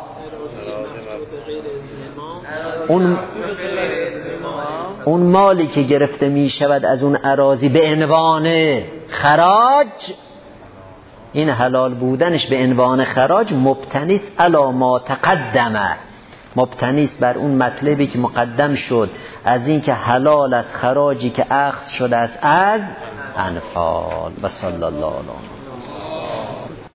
اون اون مالی که گرفته می شود از اون اراضی به عنوان خراج، این حلال بودنش به عنوان خراج مبتنیست علی ما تقدمه، مبتنیست بر اون مطلبی که مقدم شد از این که حلال از خراجی که اخذ شده است از انفال. و صلی الله علیه